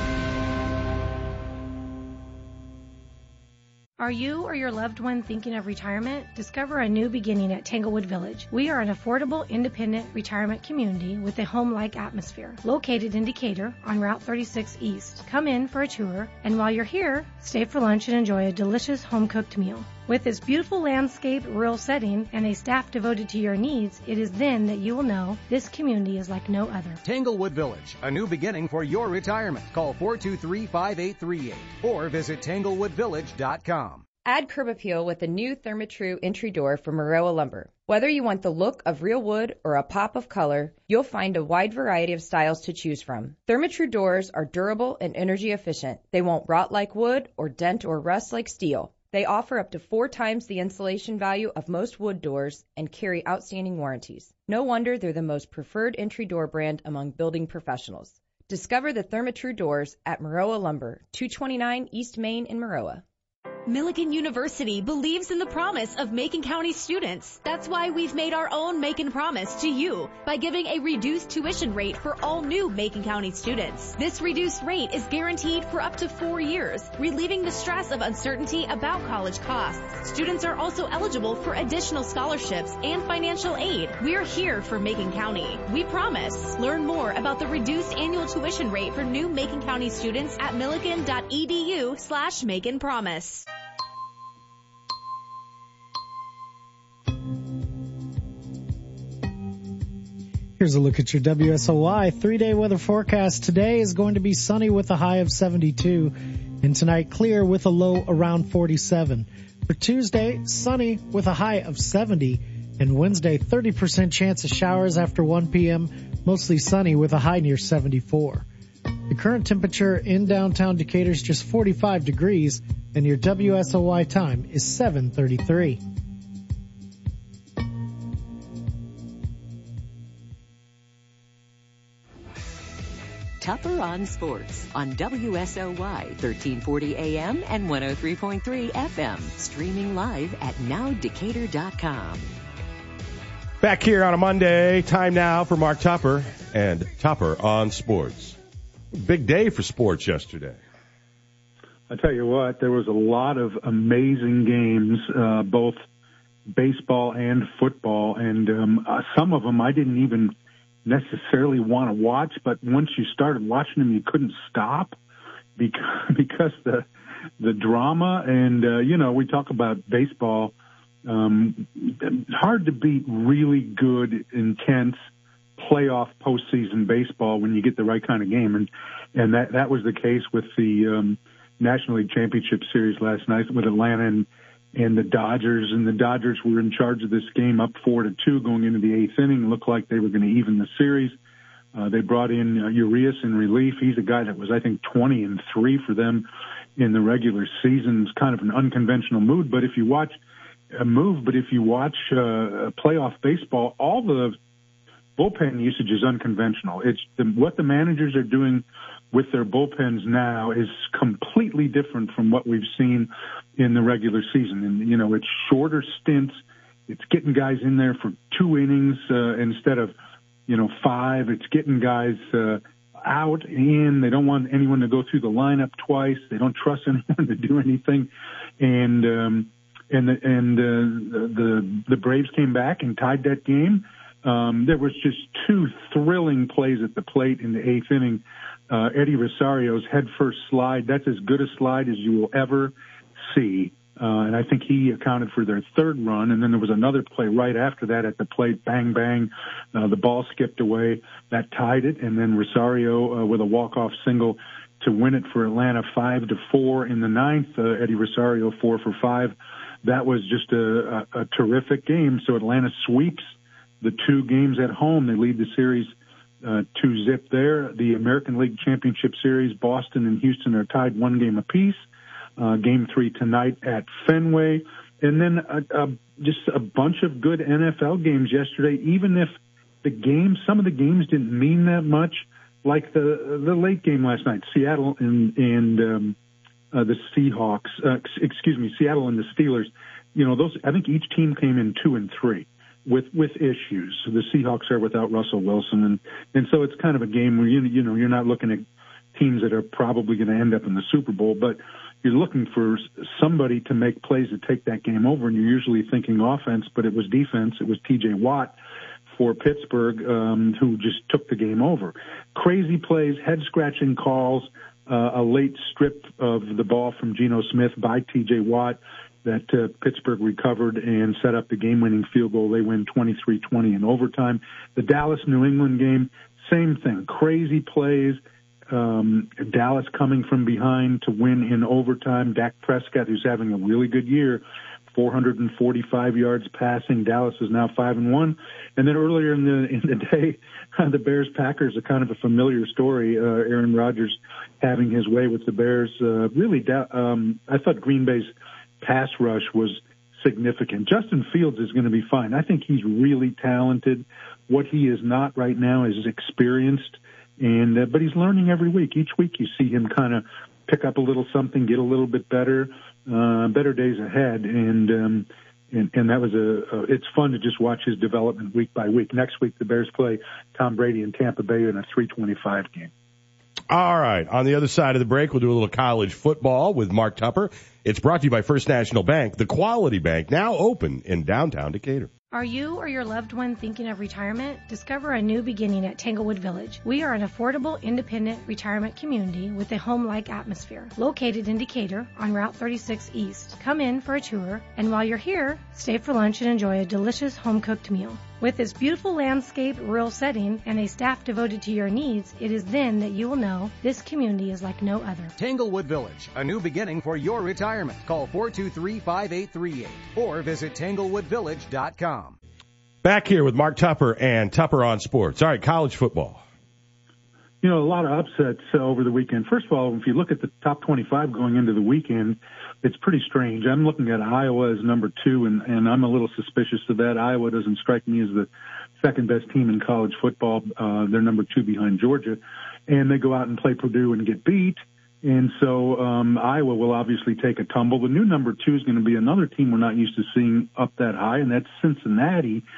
Are you or your loved one thinking of retirement? Discover a new beginning at Tanglewood Village. We are an affordable, independent retirement community with a home-like atmosphere. Located in Decatur on Route thirty-six East. Come in for a tour, and while you're here, stay for lunch and enjoy a delicious home-cooked meal. With its beautiful landscape, rural setting, and a staff devoted to your needs, it is then that you will know this community is like no other. Tanglewood Village, a new beginning for your retirement. Call four two three, five eight three eight or visit tanglewood village dot com. Add curb appeal with the new Therma-Tru entry door from Maroa Lumber. Whether you want the look of real wood or a pop of color, you'll find a wide variety of styles to choose from. Therma-Tru doors are durable and energy efficient. They won't rot like wood or dent or rust like steel. They offer up to four times the insulation value of most wood doors and carry outstanding warranties. No wonder they're the most preferred entry door brand among building professionals. Discover the Therma-Tru doors at Maroa Lumber, two twenty-nine East Main in Maroa. Millikan University believes in the promise of Macon County students. That's why we've made our own Macon Promise to you by giving a reduced tuition rate for all new Macon County students. This reduced rate is guaranteed for up to four years, relieving the stress of uncertainty about college costs. Students are also eligible for additional scholarships and financial aid. We're here for Macon County. We promise. Learn more about the reduced annual tuition rate for new Macon County students at millikan dot e d u slash Macon Promise. Here's a look at your W S O Y three-day weather forecast. Today is going to be sunny with a high of seventy-two, and tonight clear with a low around forty-seven. For Tuesday, sunny with a high of seventy, and Wednesday, thirty percent chance of showers after one p.m., mostly sunny with a high near seventy-four. The current temperature in downtown Decatur is just forty-five degrees, and your W S O Y time is seven thirty-three. Tougher on Sports on W S O Y thirteen forty A M and one oh three point three F M. Streaming live at now decatur dot com. Back here on a Monday, time now for Mark Tupper and Tupper on Sports. Big day for sports yesterday. I tell you what, there was a lot of amazing games, uh, both baseball and football, and um, uh, some of them I didn't even necessarily want to watch, but once you started watching them, you couldn't stop because, because the the drama and, uh, you know, we talk about baseball. Um, hard to beat really good, intense playoff postseason baseball when you get the right kind of game. And, and that, that was the case with the, um, National League Championship Series last night with Atlanta and, and the Dodgers. And the Dodgers were in charge of this game up four to two going into the eighth inning. It looked like they were going to even the series. Uh, they brought in uh, Urias in relief. He's a guy that was, I think, twenty and three for them in the regular season. It's kind of an unconventional move, but if you watch, a move, but if you watch uh, playoff baseball, all the bullpen usage is unconventional. It's the, what the managers are doing with their bullpens now is completely different from what we've seen in the regular season. And, you know, it's shorter stints. It's getting guys in there for two innings uh, instead of, you know, five. It's getting guys uh, out, in. They don't want anyone to go through the lineup twice. They don't trust anyone to do anything. And, um, And the, and uh, the the Braves came back and tied that game. Um, there was just two thrilling plays at the plate in the eighth inning. Uh, Eddie Rosario's head first slide, that's as good a slide as you will ever see. Uh, and I think he accounted for their third run. And then there was another play right after that at the plate, bang, bang. Uh, the ball skipped away. That tied it. And then Rosario uh, with a walk-off single to win it for Atlanta five to four in the ninth. Uh, Eddie Rosario four for five. That was just a, a, a terrific game. So Atlanta sweeps the two games at home. They lead the series uh, two zip there. The American League Championship Series, Boston and Houston are tied one game apiece. Uh, game three tonight at Fenway. And then a, a, just a bunch of good N F L games yesterday, even if the games, some of the games didn't mean that much, like the the late game last night, Seattle and, and um, uh, the Seahawks, uh, excuse me, Seattle and the Steelers. You know, those, I think each team came in two and three with, with issues. The Seahawks are without Russell Wilson. And, and so it's kind of a game where, you, you know, you're not looking at teams that are probably going to end up in the Super Bowl, but you're looking for somebody to make plays to take that game over, and you're usually thinking offense, but it was defense. It was T J Watt for Pittsburgh, um, who just took the game over. Crazy plays, head-scratching calls, uh, a late strip of the ball from Geno Smith by T J Watt that uh, Pittsburgh recovered and set up the game-winning field goal. They win twenty-three twenty in overtime. The Dallas-New England game, same thing. Crazy plays. Um, Dallas coming from behind to win in overtime. Dak Prescott, who's having a really good year, four hundred forty-five yards passing. Dallas is now five and one. And then earlier in the in the day, the Bears Packers are kind of a familiar story. Uh, Aaron Rodgers having his way with the Bears. Uh, really, um, I thought Green Bay's pass rush was significant. Justin Fields is going to be fine. I think he's really talented. What he is not right now is experienced. And uh, but he's learning every week. Each week you see him kind of pick up a little something, get a little bit better, uh, better days ahead. And um, and, and that was a, a it's fun to just watch his development week by week. Next week the Bears play Tom Brady in Tampa Bay in a three twenty-five game. All right. On the other side of the break, we'll do a little college football with Mark Tupper. It's brought to you by First National Bank, the quality bank, now open in downtown Decatur. Are you or your loved one thinking of retirement? Discover a new beginning at Tanglewood Village. We are an affordable, independent retirement community with a home-like atmosphere. Located in Decatur on Route thirty-six East. Come in for a tour, and while you're here, stay for lunch and enjoy a delicious home-cooked meal. With this beautiful landscape, rural setting, and a staff devoted to your needs, it is then that you will know this community is like no other. Tanglewood Village, a new beginning for your retirement. Call four two three, five eight three eight or visit tanglewood village dot com. Back here with Mark Tupper and Tupper on Sports. All right, college football. You know, a lot of upsets uh, over the weekend. First of all, if you look at the top twenty-five going into the weekend, it's pretty strange. I'm looking at Iowa as number two, and, and I'm a little suspicious of that. Iowa doesn't strike me as the second best team in college football. Uh, they're number two behind Georgia, and they go out and play Purdue and get beat. And so um, Iowa will obviously take a tumble. The new number two is going to be another team we're not used to seeing up that high, and that's Cincinnati.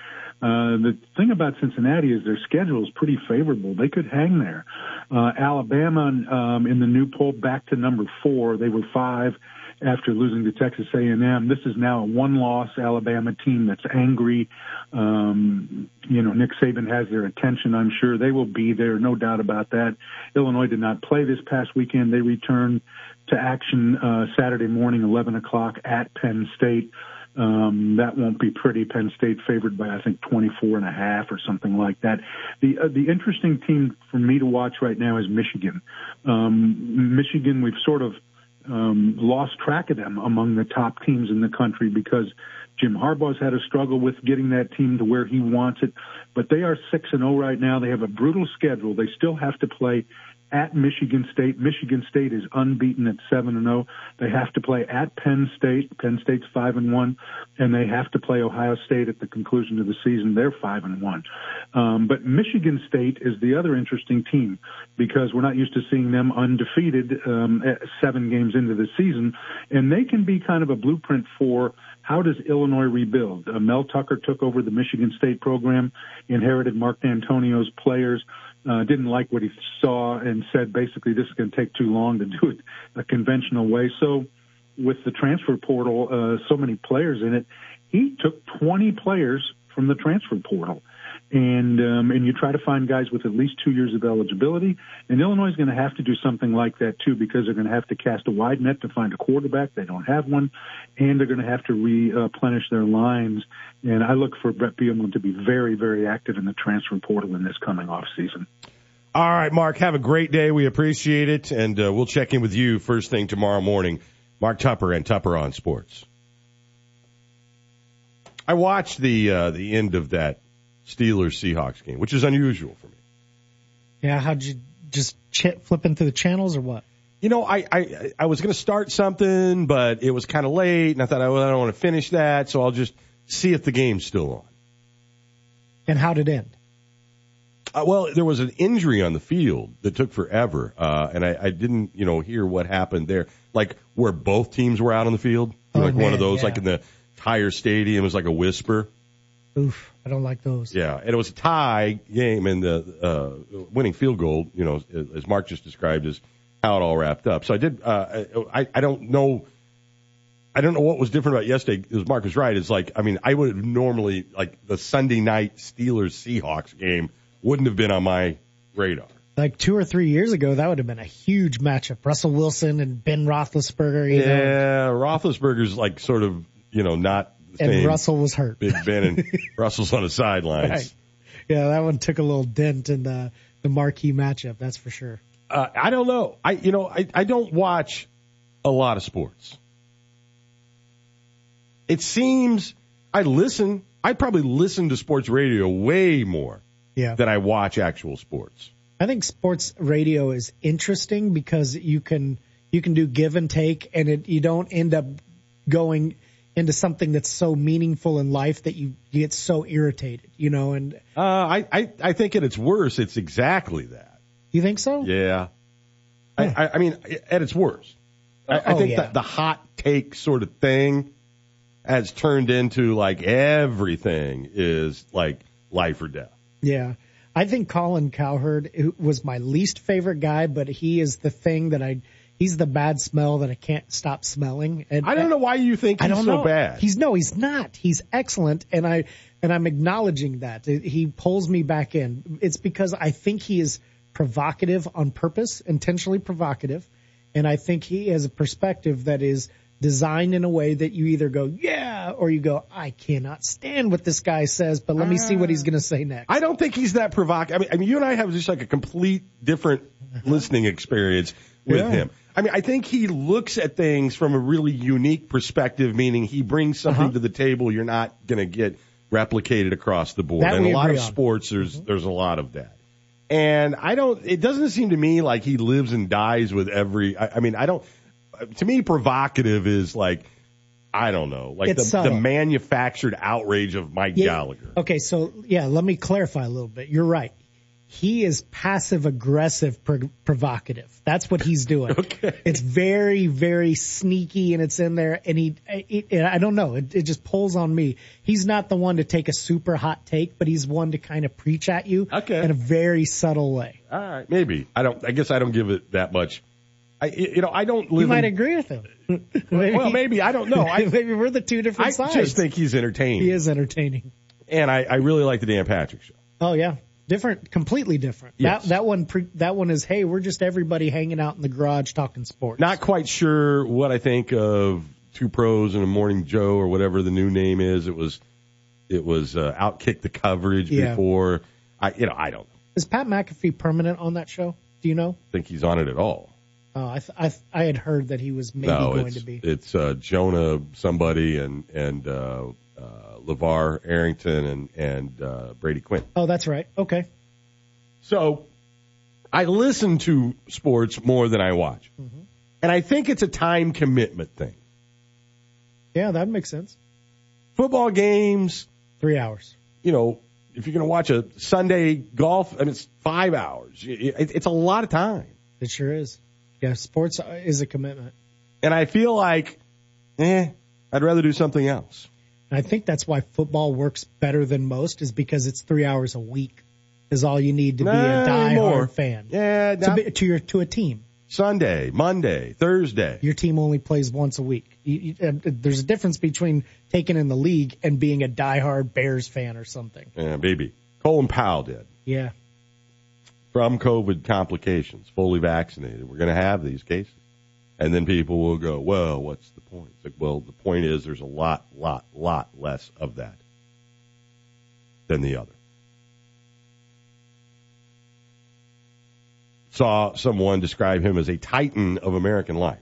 Uh, the thing about Cincinnati is their schedule is pretty favorable. They could hang there. Uh, Alabama um, in the new poll back to number four. They were five after losing to Texas A and M. This is now a one-loss Alabama team that's angry. Um, you know, Nick Saban has their attention, I'm sure. They will be there, no doubt about that. Illinois did not play this past weekend. They returned to action uh, Saturday morning, eleven o'clock at Penn State. Um, that won't be pretty. Penn State favored by, I think, twenty-four and a half or something like that. The uh, the interesting team for me to watch right now is Michigan. Um, Michigan, we've sort of um, lost track of them among the top teams in the country because Jim Harbaugh's had a struggle with getting that team to where he wants it. But they are six and oh right now. They have a brutal schedule. They still have to play at Michigan State. Michigan State is unbeaten at seven and oh. They have to play at Penn State. Penn State's five and one, and they have to play Ohio State at the conclusion of the season. They're five and one. Um, but Michigan State is the other interesting team because we're not used to seeing them undefeated um, at seven games into the season, and they can be kind of a blueprint for how does Illinois rebuild. Uh, Mel Tucker took over the Michigan State program, inherited Mark D'Antonio's players. Uh, didn't like what he saw and said basically this is going to take too long to do it a conventional way. So with the transfer portal, uh, so many players in it, he took twenty players from the transfer portal. And, um, and you try to find guys with at least two years of eligibility. And Illinois is going to have to do something like that too, because they're going to have to cast a wide net to find a quarterback. They don't have one, and they're going to have to replenish their lines. And I look for Brett Bielema to be very, very active in the transfer portal in this coming off season. All right, Mark, have a great day. We appreciate it. And uh, we'll check in with you first thing tomorrow morning. Mark Tupper and Tupper on Sports. I watched the uh, the end of that Steelers-Seahawks game, which is unusual for me. Yeah, how'd you just ch- flipping through the channels or what? You know, I I, I was going to start something, but it was kind of late, and I thought, well, I don't want to finish that, so I'll just see if the game's still on. And how did it end? Uh, well, there was an injury on the field that took forever, uh, and I, I didn't, you know, hear what happened there. Like where both teams were out on the field, Oh, like man, one of those, yeah. like in the entire stadium, it was like a whisper. Oof, I don't like those. Yeah, and it was a tie game, and the uh, winning field goal, you know, as Mark just described, is how it all wrapped up. So I did. Uh, I I don't know. I don't know what was different about yesterday. As Mark was right, it's like I mean I would have normally like the Sunday night Steelers Seahawks game wouldn't have been on my radar. Like two or three years ago, that would have been a huge matchup. Russell Wilson and Ben Roethlisberger. You yeah, know. Roethlisberger's like sort of you know not. And same. Russell was hurt. Big Ben and Russell's on the sidelines. Right. Yeah, that one took a little dent in the the marquee matchup. That's for sure. Uh, I don't know. I you know I, I don't watch a lot of sports. It seems I listen. I probably listen to sports radio way more yeah. than I watch actual sports. I think sports radio is interesting because you can you can do give and take, and it, you don't end up going into something that's so meaningful in life that you, you get so irritated, you know. And uh, I, I I think at its worst, it's exactly that. You think so? Yeah. I, I, I mean, at its worst, I, I Oh, think yeah. that the hot take sort of thing has turned into like everything is like life or death. Yeah. I think Colin Cowherd was my least favorite guy, but he is the thing that I, he's the bad smell that I can't stop smelling. And I don't know why you think I he's don't so know. bad. He's no, he's not. He's excellent. And I, and I'm acknowledging that. He pulls me back in. It's because I think he is provocative on purpose, intentionally provocative. And I think he has a perspective that is designed in a way that you either go, yeah, or you go, I cannot stand what this guy says, but let me see what he's going to say next. I don't think he's that provocative. I mean, I mean, you and I have just like a complete different listening experience with Yeah. him. I mean, I think he looks at things from a really unique perspective, meaning he brings something Uh-huh. to the table you're not going to get replicated across the board. That And we a lot of agree on. sports, there's there's a lot of that. And I don't. It doesn't seem to me like he lives and dies with every. I, I mean, I don't. To me, provocative is like, I don't know, like It's the, subtle. the manufactured outrage of Mike Yeah. Gallagher. Okay, so yeah, let me clarify a little bit. You're right. He is passive aggressive pro- provocative. That's what he's doing. Okay. It's very, very sneaky, and it's in there, and he, it, it, I don't know, it, it just pulls on me. He's not the one to take a super hot take, but he's one to kind of preach at you okay. in a very subtle way. All right, maybe. I don't. I guess I don't give it that much. I, you know, I don't live. You might in, agree with him. maybe, well, maybe I don't know. I, maybe we're the two different I sides. I just think he's entertaining. He is entertaining, and I, I really like the Dan Patrick Show. Oh yeah. Different, completely different. Yes. That that one, pre, that one is, hey, we're just everybody hanging out in the garage talking sports. Not quite sure what I think of Two Pros and a Morning Joe or whatever the new name is. It was, it was uh, Outkick the Coverage Yeah. before. I, you know, I don't Is Pat McAfee permanent on that show? Do you know? think he's on it at all. Oh, I th- I, th- I had heard that he was maybe no, going it's, to be. it's uh, Jonah somebody and and uh, uh, LeVar Arrington and and uh, Brady Quinn. Oh, that's right. Okay. So I listen to sports more than I watch. Mm-hmm. And I think it's a time commitment thing. Yeah, that makes sense. Football games. Three hours. You know, if you're going to watch a Sunday golf, and it's five hours. It, it's a lot of time. It sure is. Yeah, sports is a commitment. And I feel like, eh, I'd rather do something else. And I think that's why football works better than most, is because it's three hours a week is all you need to be nah, a diehard fan. Yeah, to, be, to your to a team. Sunday, Monday, Thursday. Your team only plays once a week. You, you, uh, there's a difference between taking in the league and being a diehard Bears fan or something. Yeah, baby. Colin Powell did. Yeah. From COVID complications, fully vaccinated. We're going to have these cases. And then people will go, well, what's the point? It's like, well, the point is there's a lot, lot, lot less of that than the other. Saw someone describe him as a titan of American life.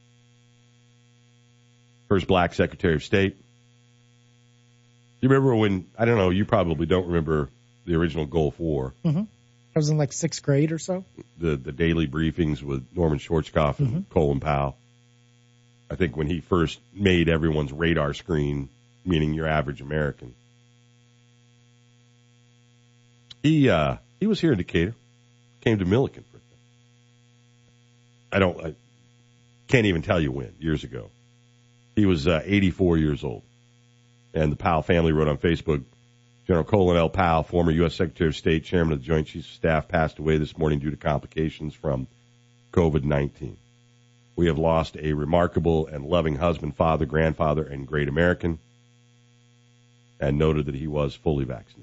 First black Secretary of State. You remember when, I don't know, you probably don't remember the original Gulf War. Mm-hmm. I was in like sixth grade or so. The the daily briefings with Norman Schwarzkopf and Mm-hmm. Colin Powell. I think when he first made everyone's radar screen, meaning your average American. He uh, he was here in Decatur. Came to Milliken for a thing. I don't, I can't even tell you when, years ago. He was uh, eighty-four years old. And the Powell family wrote on Facebook, General Colin L. Powell, former U S Secretary of State, Chairman of the Joint Chiefs of Staff, passed away this morning due to complications from COVID nineteen. We have lost a remarkable and loving husband, father, grandfather, and great American, and noted that he was fully vaccinated.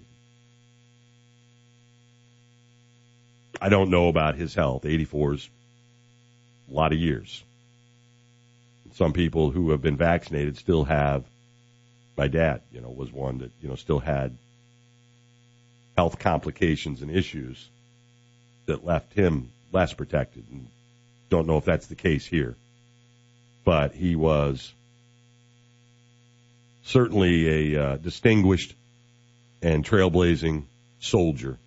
I don't know about his health. eighty-four is a lot of years. Some people who have been vaccinated still have, my dad, you know, was one that, you know, still had health complications and issues that left him less protected. And don't know if that's the case here. But he was certainly a uh, distinguished and trailblazing soldier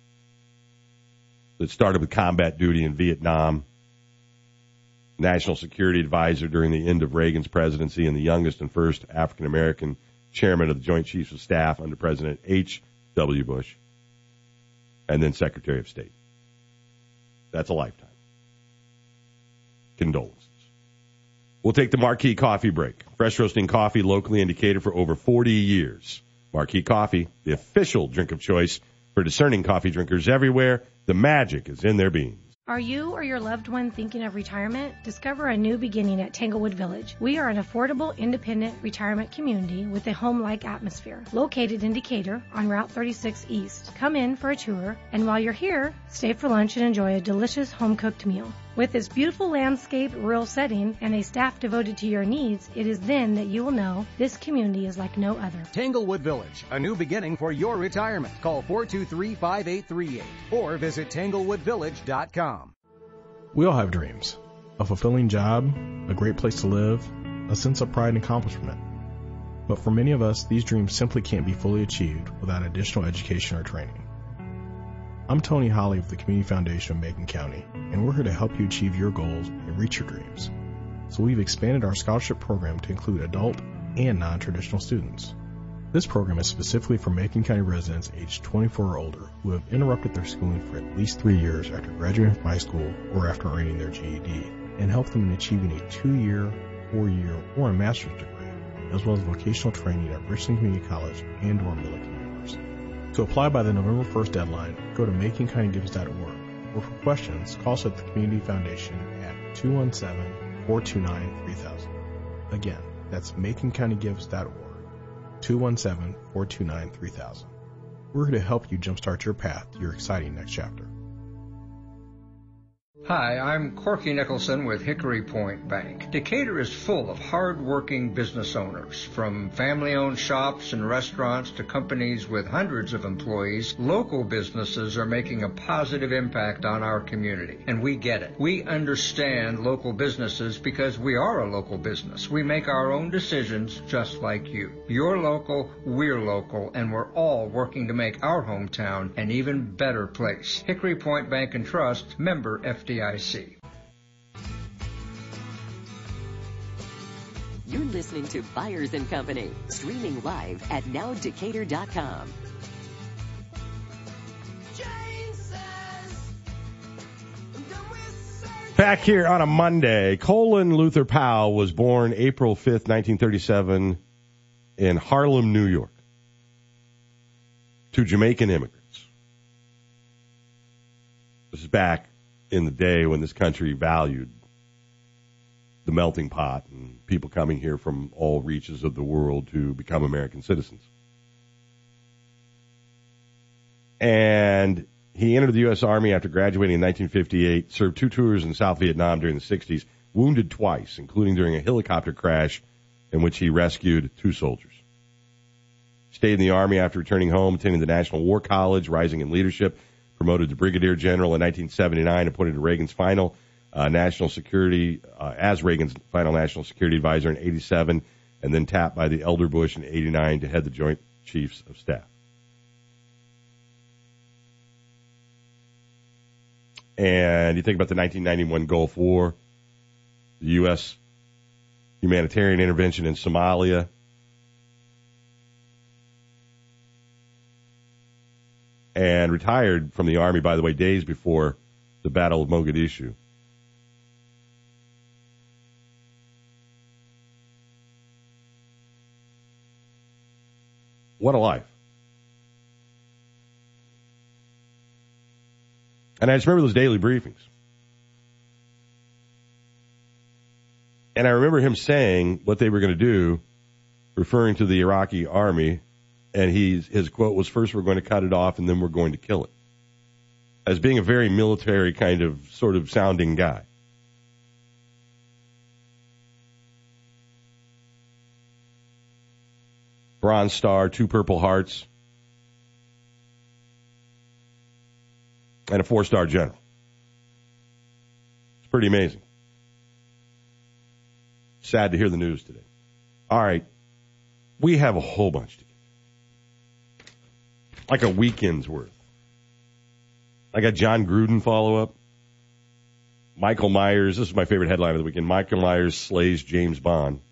that started with combat duty in Vietnam, national security advisor during the end of Reagan's presidency, and the youngest and first African-American chairman of the Joint Chiefs of Staff under President H W. Bush, and then Secretary of State. That's a lifetime. Condolences. We'll take the Marquee Coffee break. Fresh roasting coffee locally in Decatur for over forty years. Marquee Coffee, the official drink of choice for discerning coffee drinkers everywhere. The magic is in their beans. Are you or your loved one thinking of retirement? Discover a new beginning at Tanglewood Village. We are an affordable, independent retirement community with a home-like atmosphere. Located in Decatur on Route thirty-six East. Come in for a tour, and while you're here, stay for lunch and enjoy a delicious home-cooked meal. With its beautiful landscape, rural setting, and a staff devoted to your needs, it is then that you will know this community is like no other. Tanglewood Village, a new beginning for your retirement. Call four two three, five eight three eight or visit tanglewood village dot com. We all have dreams. A fulfilling job, a great place to live, a sense of pride and accomplishment. But for many of us, these dreams simply can't be fully achieved without additional education or training. I'm Tony Holly with the Community Foundation of Macon County, and we're here to help you achieve your goals and reach your dreams. So we've expanded our scholarship program to include adult and non-traditional students. This program is specifically for Macon County residents aged twenty-four or older who have interrupted their schooling for at least three years after graduating from high school or after earning their G E D, and help them in achieving a two-year, four-year, or a master's degree, as well as vocational training at Richland Community College and or Millikan University. To apply by the November first deadline, go to macon county gives dot org, or for questions, call us at the Community Foundation at two one seven, four two nine, three thousand. Again, that's macon county gives dot org. two one seven, four two nine, three thousand. We're here to help you jumpstart your path to your exciting next chapter. Hi, I'm Corky Nicholson with Hickory Point Bank. Decatur is full of hard-working business owners. From family-owned shops and restaurants to companies with hundreds of employees, local businesses are making a positive impact on our community, and we get it. We understand local businesses because we are a local business. We make our own decisions just like you. You're local, we're local, and we're all working to make our hometown an even better place. Hickory Point Bank and Trust, member F D I C. You're listening to Byers and Company, streaming live at now decatur dot com. Back here on a Monday, Colin Luther Powell was born April fifth, nineteen thirty-seven in Harlem, New York, to Jamaican immigrants. This is back in the day when this country valued the melting pot and people coming here from all reaches of the world to become American citizens. And he entered the U S Army after graduating in nineteen fifty-eight, served two tours in South Vietnam during the sixties, wounded twice, including during a helicopter crash in which he rescued two soldiers. Stayed in the Army after returning home, attending the National War College, rising in leadership, promoted to brigadier general in nineteen seventy-nine, appointed to Reagan's final uh, national security, uh, as Reagan's final national security advisor in eighty-seven, and then tapped by the elder Bush in eighty-nine to head the Joint Chiefs of Staff. And you think about the nineteen ninety-one Gulf War, the U S humanitarian intervention in Somalia, and retired from the Army, by the way, days before the Battle of Mogadishu. What a life. And I just remember those daily briefings. And I remember him saying what they were going to do, referring to the Iraqi army, and he's, his quote was, first we're going to cut it off and then we're going to kill it. As being a very military kind of sort of sounding guy. Bronze Star, two Purple Hearts, and a four-star general. It's pretty amazing. Sad to hear the news today. All right. We have a whole bunch to get. Like a weekend's worth. I got John Gruden follow-up. Michael Myers. This is my favorite headline of the weekend. Michael Myers slays James Bond.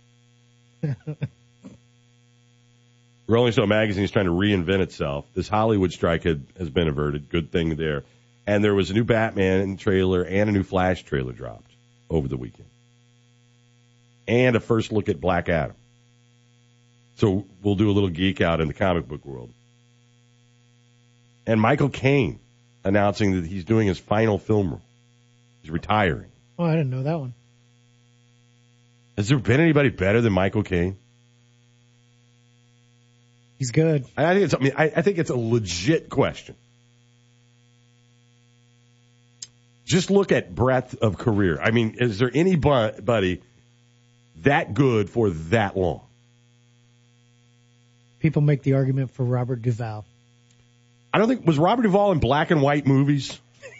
Rolling Stone magazine is trying to reinvent itself. This Hollywood strike had, has been averted. Good thing there. And there was a new Batman trailer and a new Flash trailer dropped over the weekend. And a first look at Black Adam. So we'll do a little geek out in the comic book world. And Michael Caine announcing that he's doing his final film role. He's retiring. Oh, I didn't know that one. Has there been anybody better than Michael Caine? He's good. I think it's. I mean, I, I think it's a legit question. Just look at breadth of career. I mean, is there anybody that good for that long? People make the argument for Robert Duvall. I don't think, was Robert Duvall in black and white movies?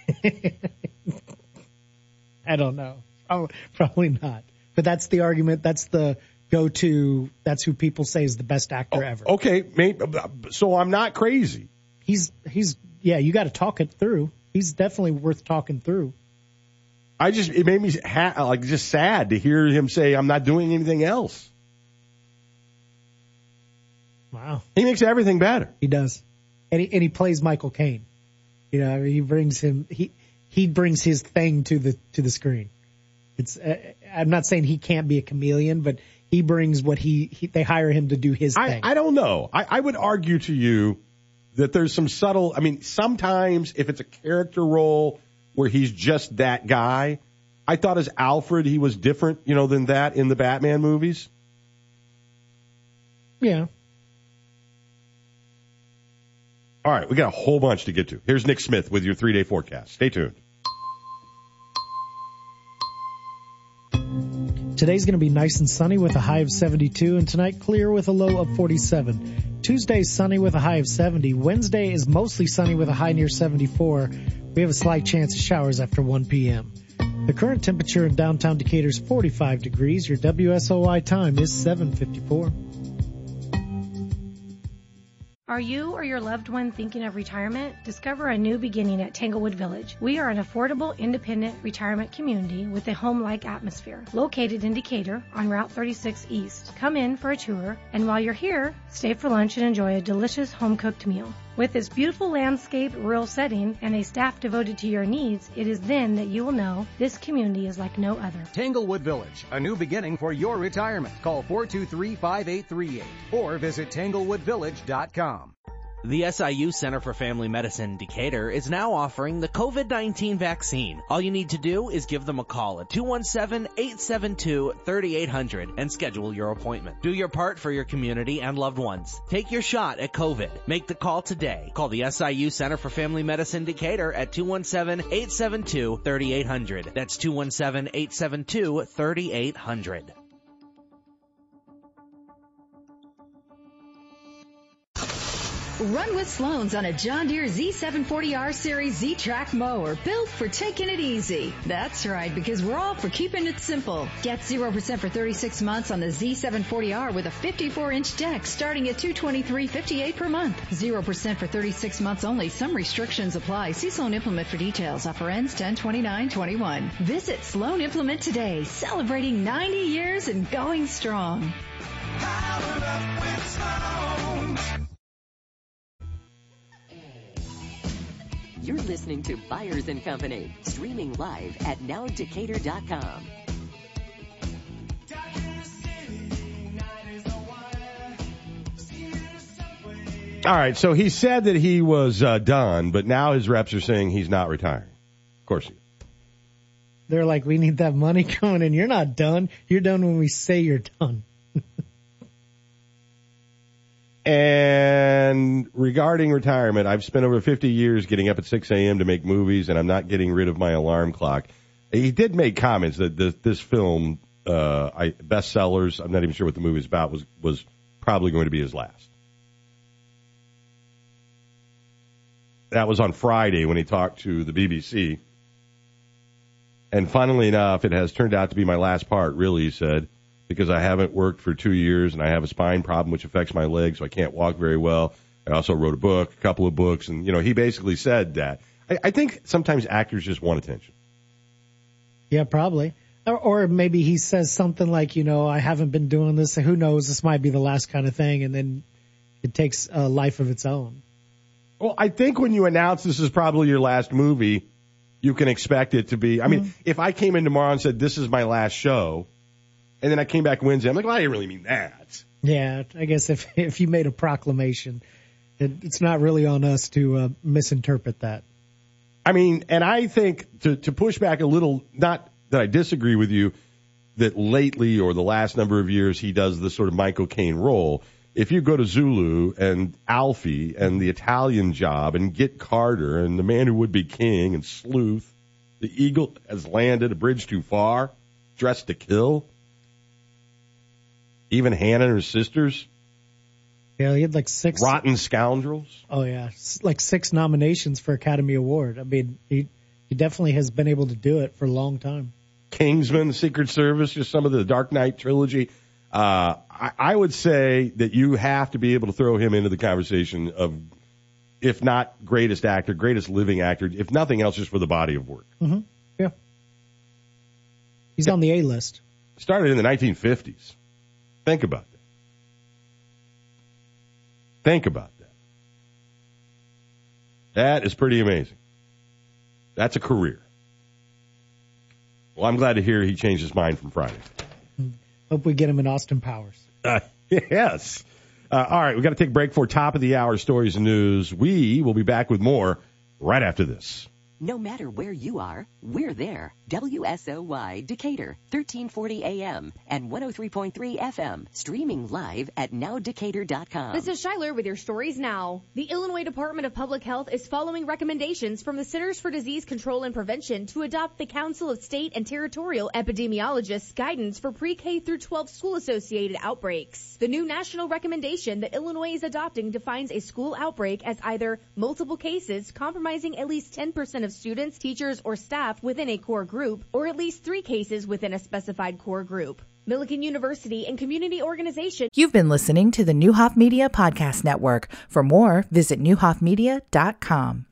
I don't know. Oh, probably not. But that's the argument. That's the go-to. That's who people say is the best actor oh, ever. Okay, maybe, so I'm not crazy. He's he's yeah. You got to talk it through. He's definitely worth talking through. I just it made me ha- like just sad to hear him say I'm not doing anything else. Wow. He makes everything better. He does. And he, and he plays Michael Caine. You know, I mean, he brings him, he, he brings his thing to the, to the screen. It's, uh, I'm not saying he can't be a chameleon, but he brings what he, he they hire him to do his I, thing. I don't know. I, I would argue to you that there's some subtle, I mean, sometimes if it's a character role where he's just that guy, I thought as Alfred he was different, you know, than that in the Batman movies. Yeah. All right, we got a whole bunch to get to. Here's Nick Smith with your three-day forecast. Stay tuned. Today's going to be nice and sunny with a high of seventy-two, and tonight clear with a low of forty-seven. Tuesday sunny with a high of seventy. Wednesday is mostly sunny with a high near seventy-four. We have a slight chance of showers after one p.m. The current temperature in downtown Decatur is forty-five degrees. Your W S O I time is seven fifty-four. Are you or your loved one thinking of retirement? Discover a new beginning at Tanglewood Village. We are an affordable, independent retirement community with a home-like atmosphere. Located in Decatur on Route thirty-six East. Come in for a tour, and while you're here, stay for lunch and enjoy a delicious home-cooked meal. With this beautiful landscape, rural setting, and a staff devoted to your needs, it is then that you will know this community is like no other. Tanglewood Village, a new beginning for your retirement. Call four two three, five eight three eight or visit tanglewood village dot com. The S I U Center for Family Medicine Decatur is now offering the COVID nineteen vaccine. All you need to do is give them a call at two one seven, eight seven two, three eight zero zero and schedule your appointment. Do your part for your community and loved ones. Take your shot at COVID. Make the call today. Call the S I U Center for Family Medicine Decatur at two one seven, eight seven two, three eight zero zero. That's two one seven, eight seven two, three eight zero zero. Run with Sloan's on a John Deere Z seven forty R Series Z-Track mower built for taking it easy. That's right, because we're all for keeping it simple. Get zero percent for thirty-six months on the Z seven forty R with a fifty-four inch deck starting at two hundred twenty-three dollars and fifty-eight cents per month. zero percent for thirty-six months only. Some restrictions apply. See Sloan Implement for details. Offer ends ten twenty-nine twenty-one. Visit Sloan Implement today, celebrating ninety years and going strong. Power up with Sloan. You're listening to Byers and Company, streaming live at now decatur dot com. All right, so he said that he was uh, done, but now his reps are saying he's not retiring. Of course he is. They're like, we need that money coming in. You're not done. You're done when we say you're done. And regarding retirement, I've spent over fifty years getting up at six a.m. to make movies, and I'm not getting rid of my alarm clock. He did make comments that this, this film, uh, I, bestsellers, I'm not even sure what the movie is about, was, was probably going to be his last. That was on Friday when he talked to the B B C. And funnily enough, it has turned out to be my last part, really, he said, because I haven't worked for two years and I have a spine problem which affects my legs, so I can't walk very well. I also wrote a book, a couple of books, and, you know, he basically said that. I, I think sometimes actors just want attention. Yeah, probably. Or, or maybe he says something like, you know, I haven't been doing this, and who knows, this might be the last kind of thing, and then it takes a life of its own. Well, I think when you announce this is probably your last movie, you can expect it to be. I mean, mm-hmm. if I came in tomorrow and said, this is my last show, and then I came back Wednesday, I'm like, well, I didn't really mean that. Yeah, I guess if if you made a proclamation, it, it's not really on us to uh, misinterpret that. I mean, and I think to, to push back a little, not that I disagree with you, that lately or the last number of years he does this sort of Michael Caine role. If you go to Zulu and Alfie and The Italian Job and Get Carter and The Man Who Would Be King and Sleuth, The Eagle Has Landed, A Bridge Too Far, Dressed to Kill, even Hannah and Her Sisters. Yeah, he had like six. Rotten Scoundrels. Oh, yeah. Like six nominations for Academy Award. I mean, he, he definitely has been able to do it for a long time. Kingsman, Secret Service, just some of the Dark Knight trilogy. Uh, I, I would say that you have to be able to throw him into the conversation of, if not greatest actor, greatest living actor, if nothing else, just for the body of work. Mm-hmm. Yeah. He's yeah. on the A list. Started in the nineteen fifties. Think about that. Think about that. That is pretty amazing. That's a career. Well, I'm glad to hear he changed his mind from Friday. Hope we get him in Austin Powers. Uh, yes. Uh, all right, we've got to take a break for top of the hour stories and news. We will be back with more right after this. No matter where you are, we're there. W S O Y Decatur, thirteen forty A M and one oh three point three F M. Streaming live at now decatur dot com. This is Shyler with your stories now. The Illinois Department of Public Health is following recommendations from the Centers for Disease Control and Prevention to adopt the Council of State and Territorial Epidemiologists' guidance for pre-K through twelve school-associated outbreaks. The new national recommendation that Illinois is adopting defines a school outbreak as either multiple cases compromising at least ten percent of students, teachers, or staff within a core group, or at least three cases within a specified core group. Millikan University and community organization. You've been listening to the Newhoff Media Podcast Network. For more, visit newhoff media dot com.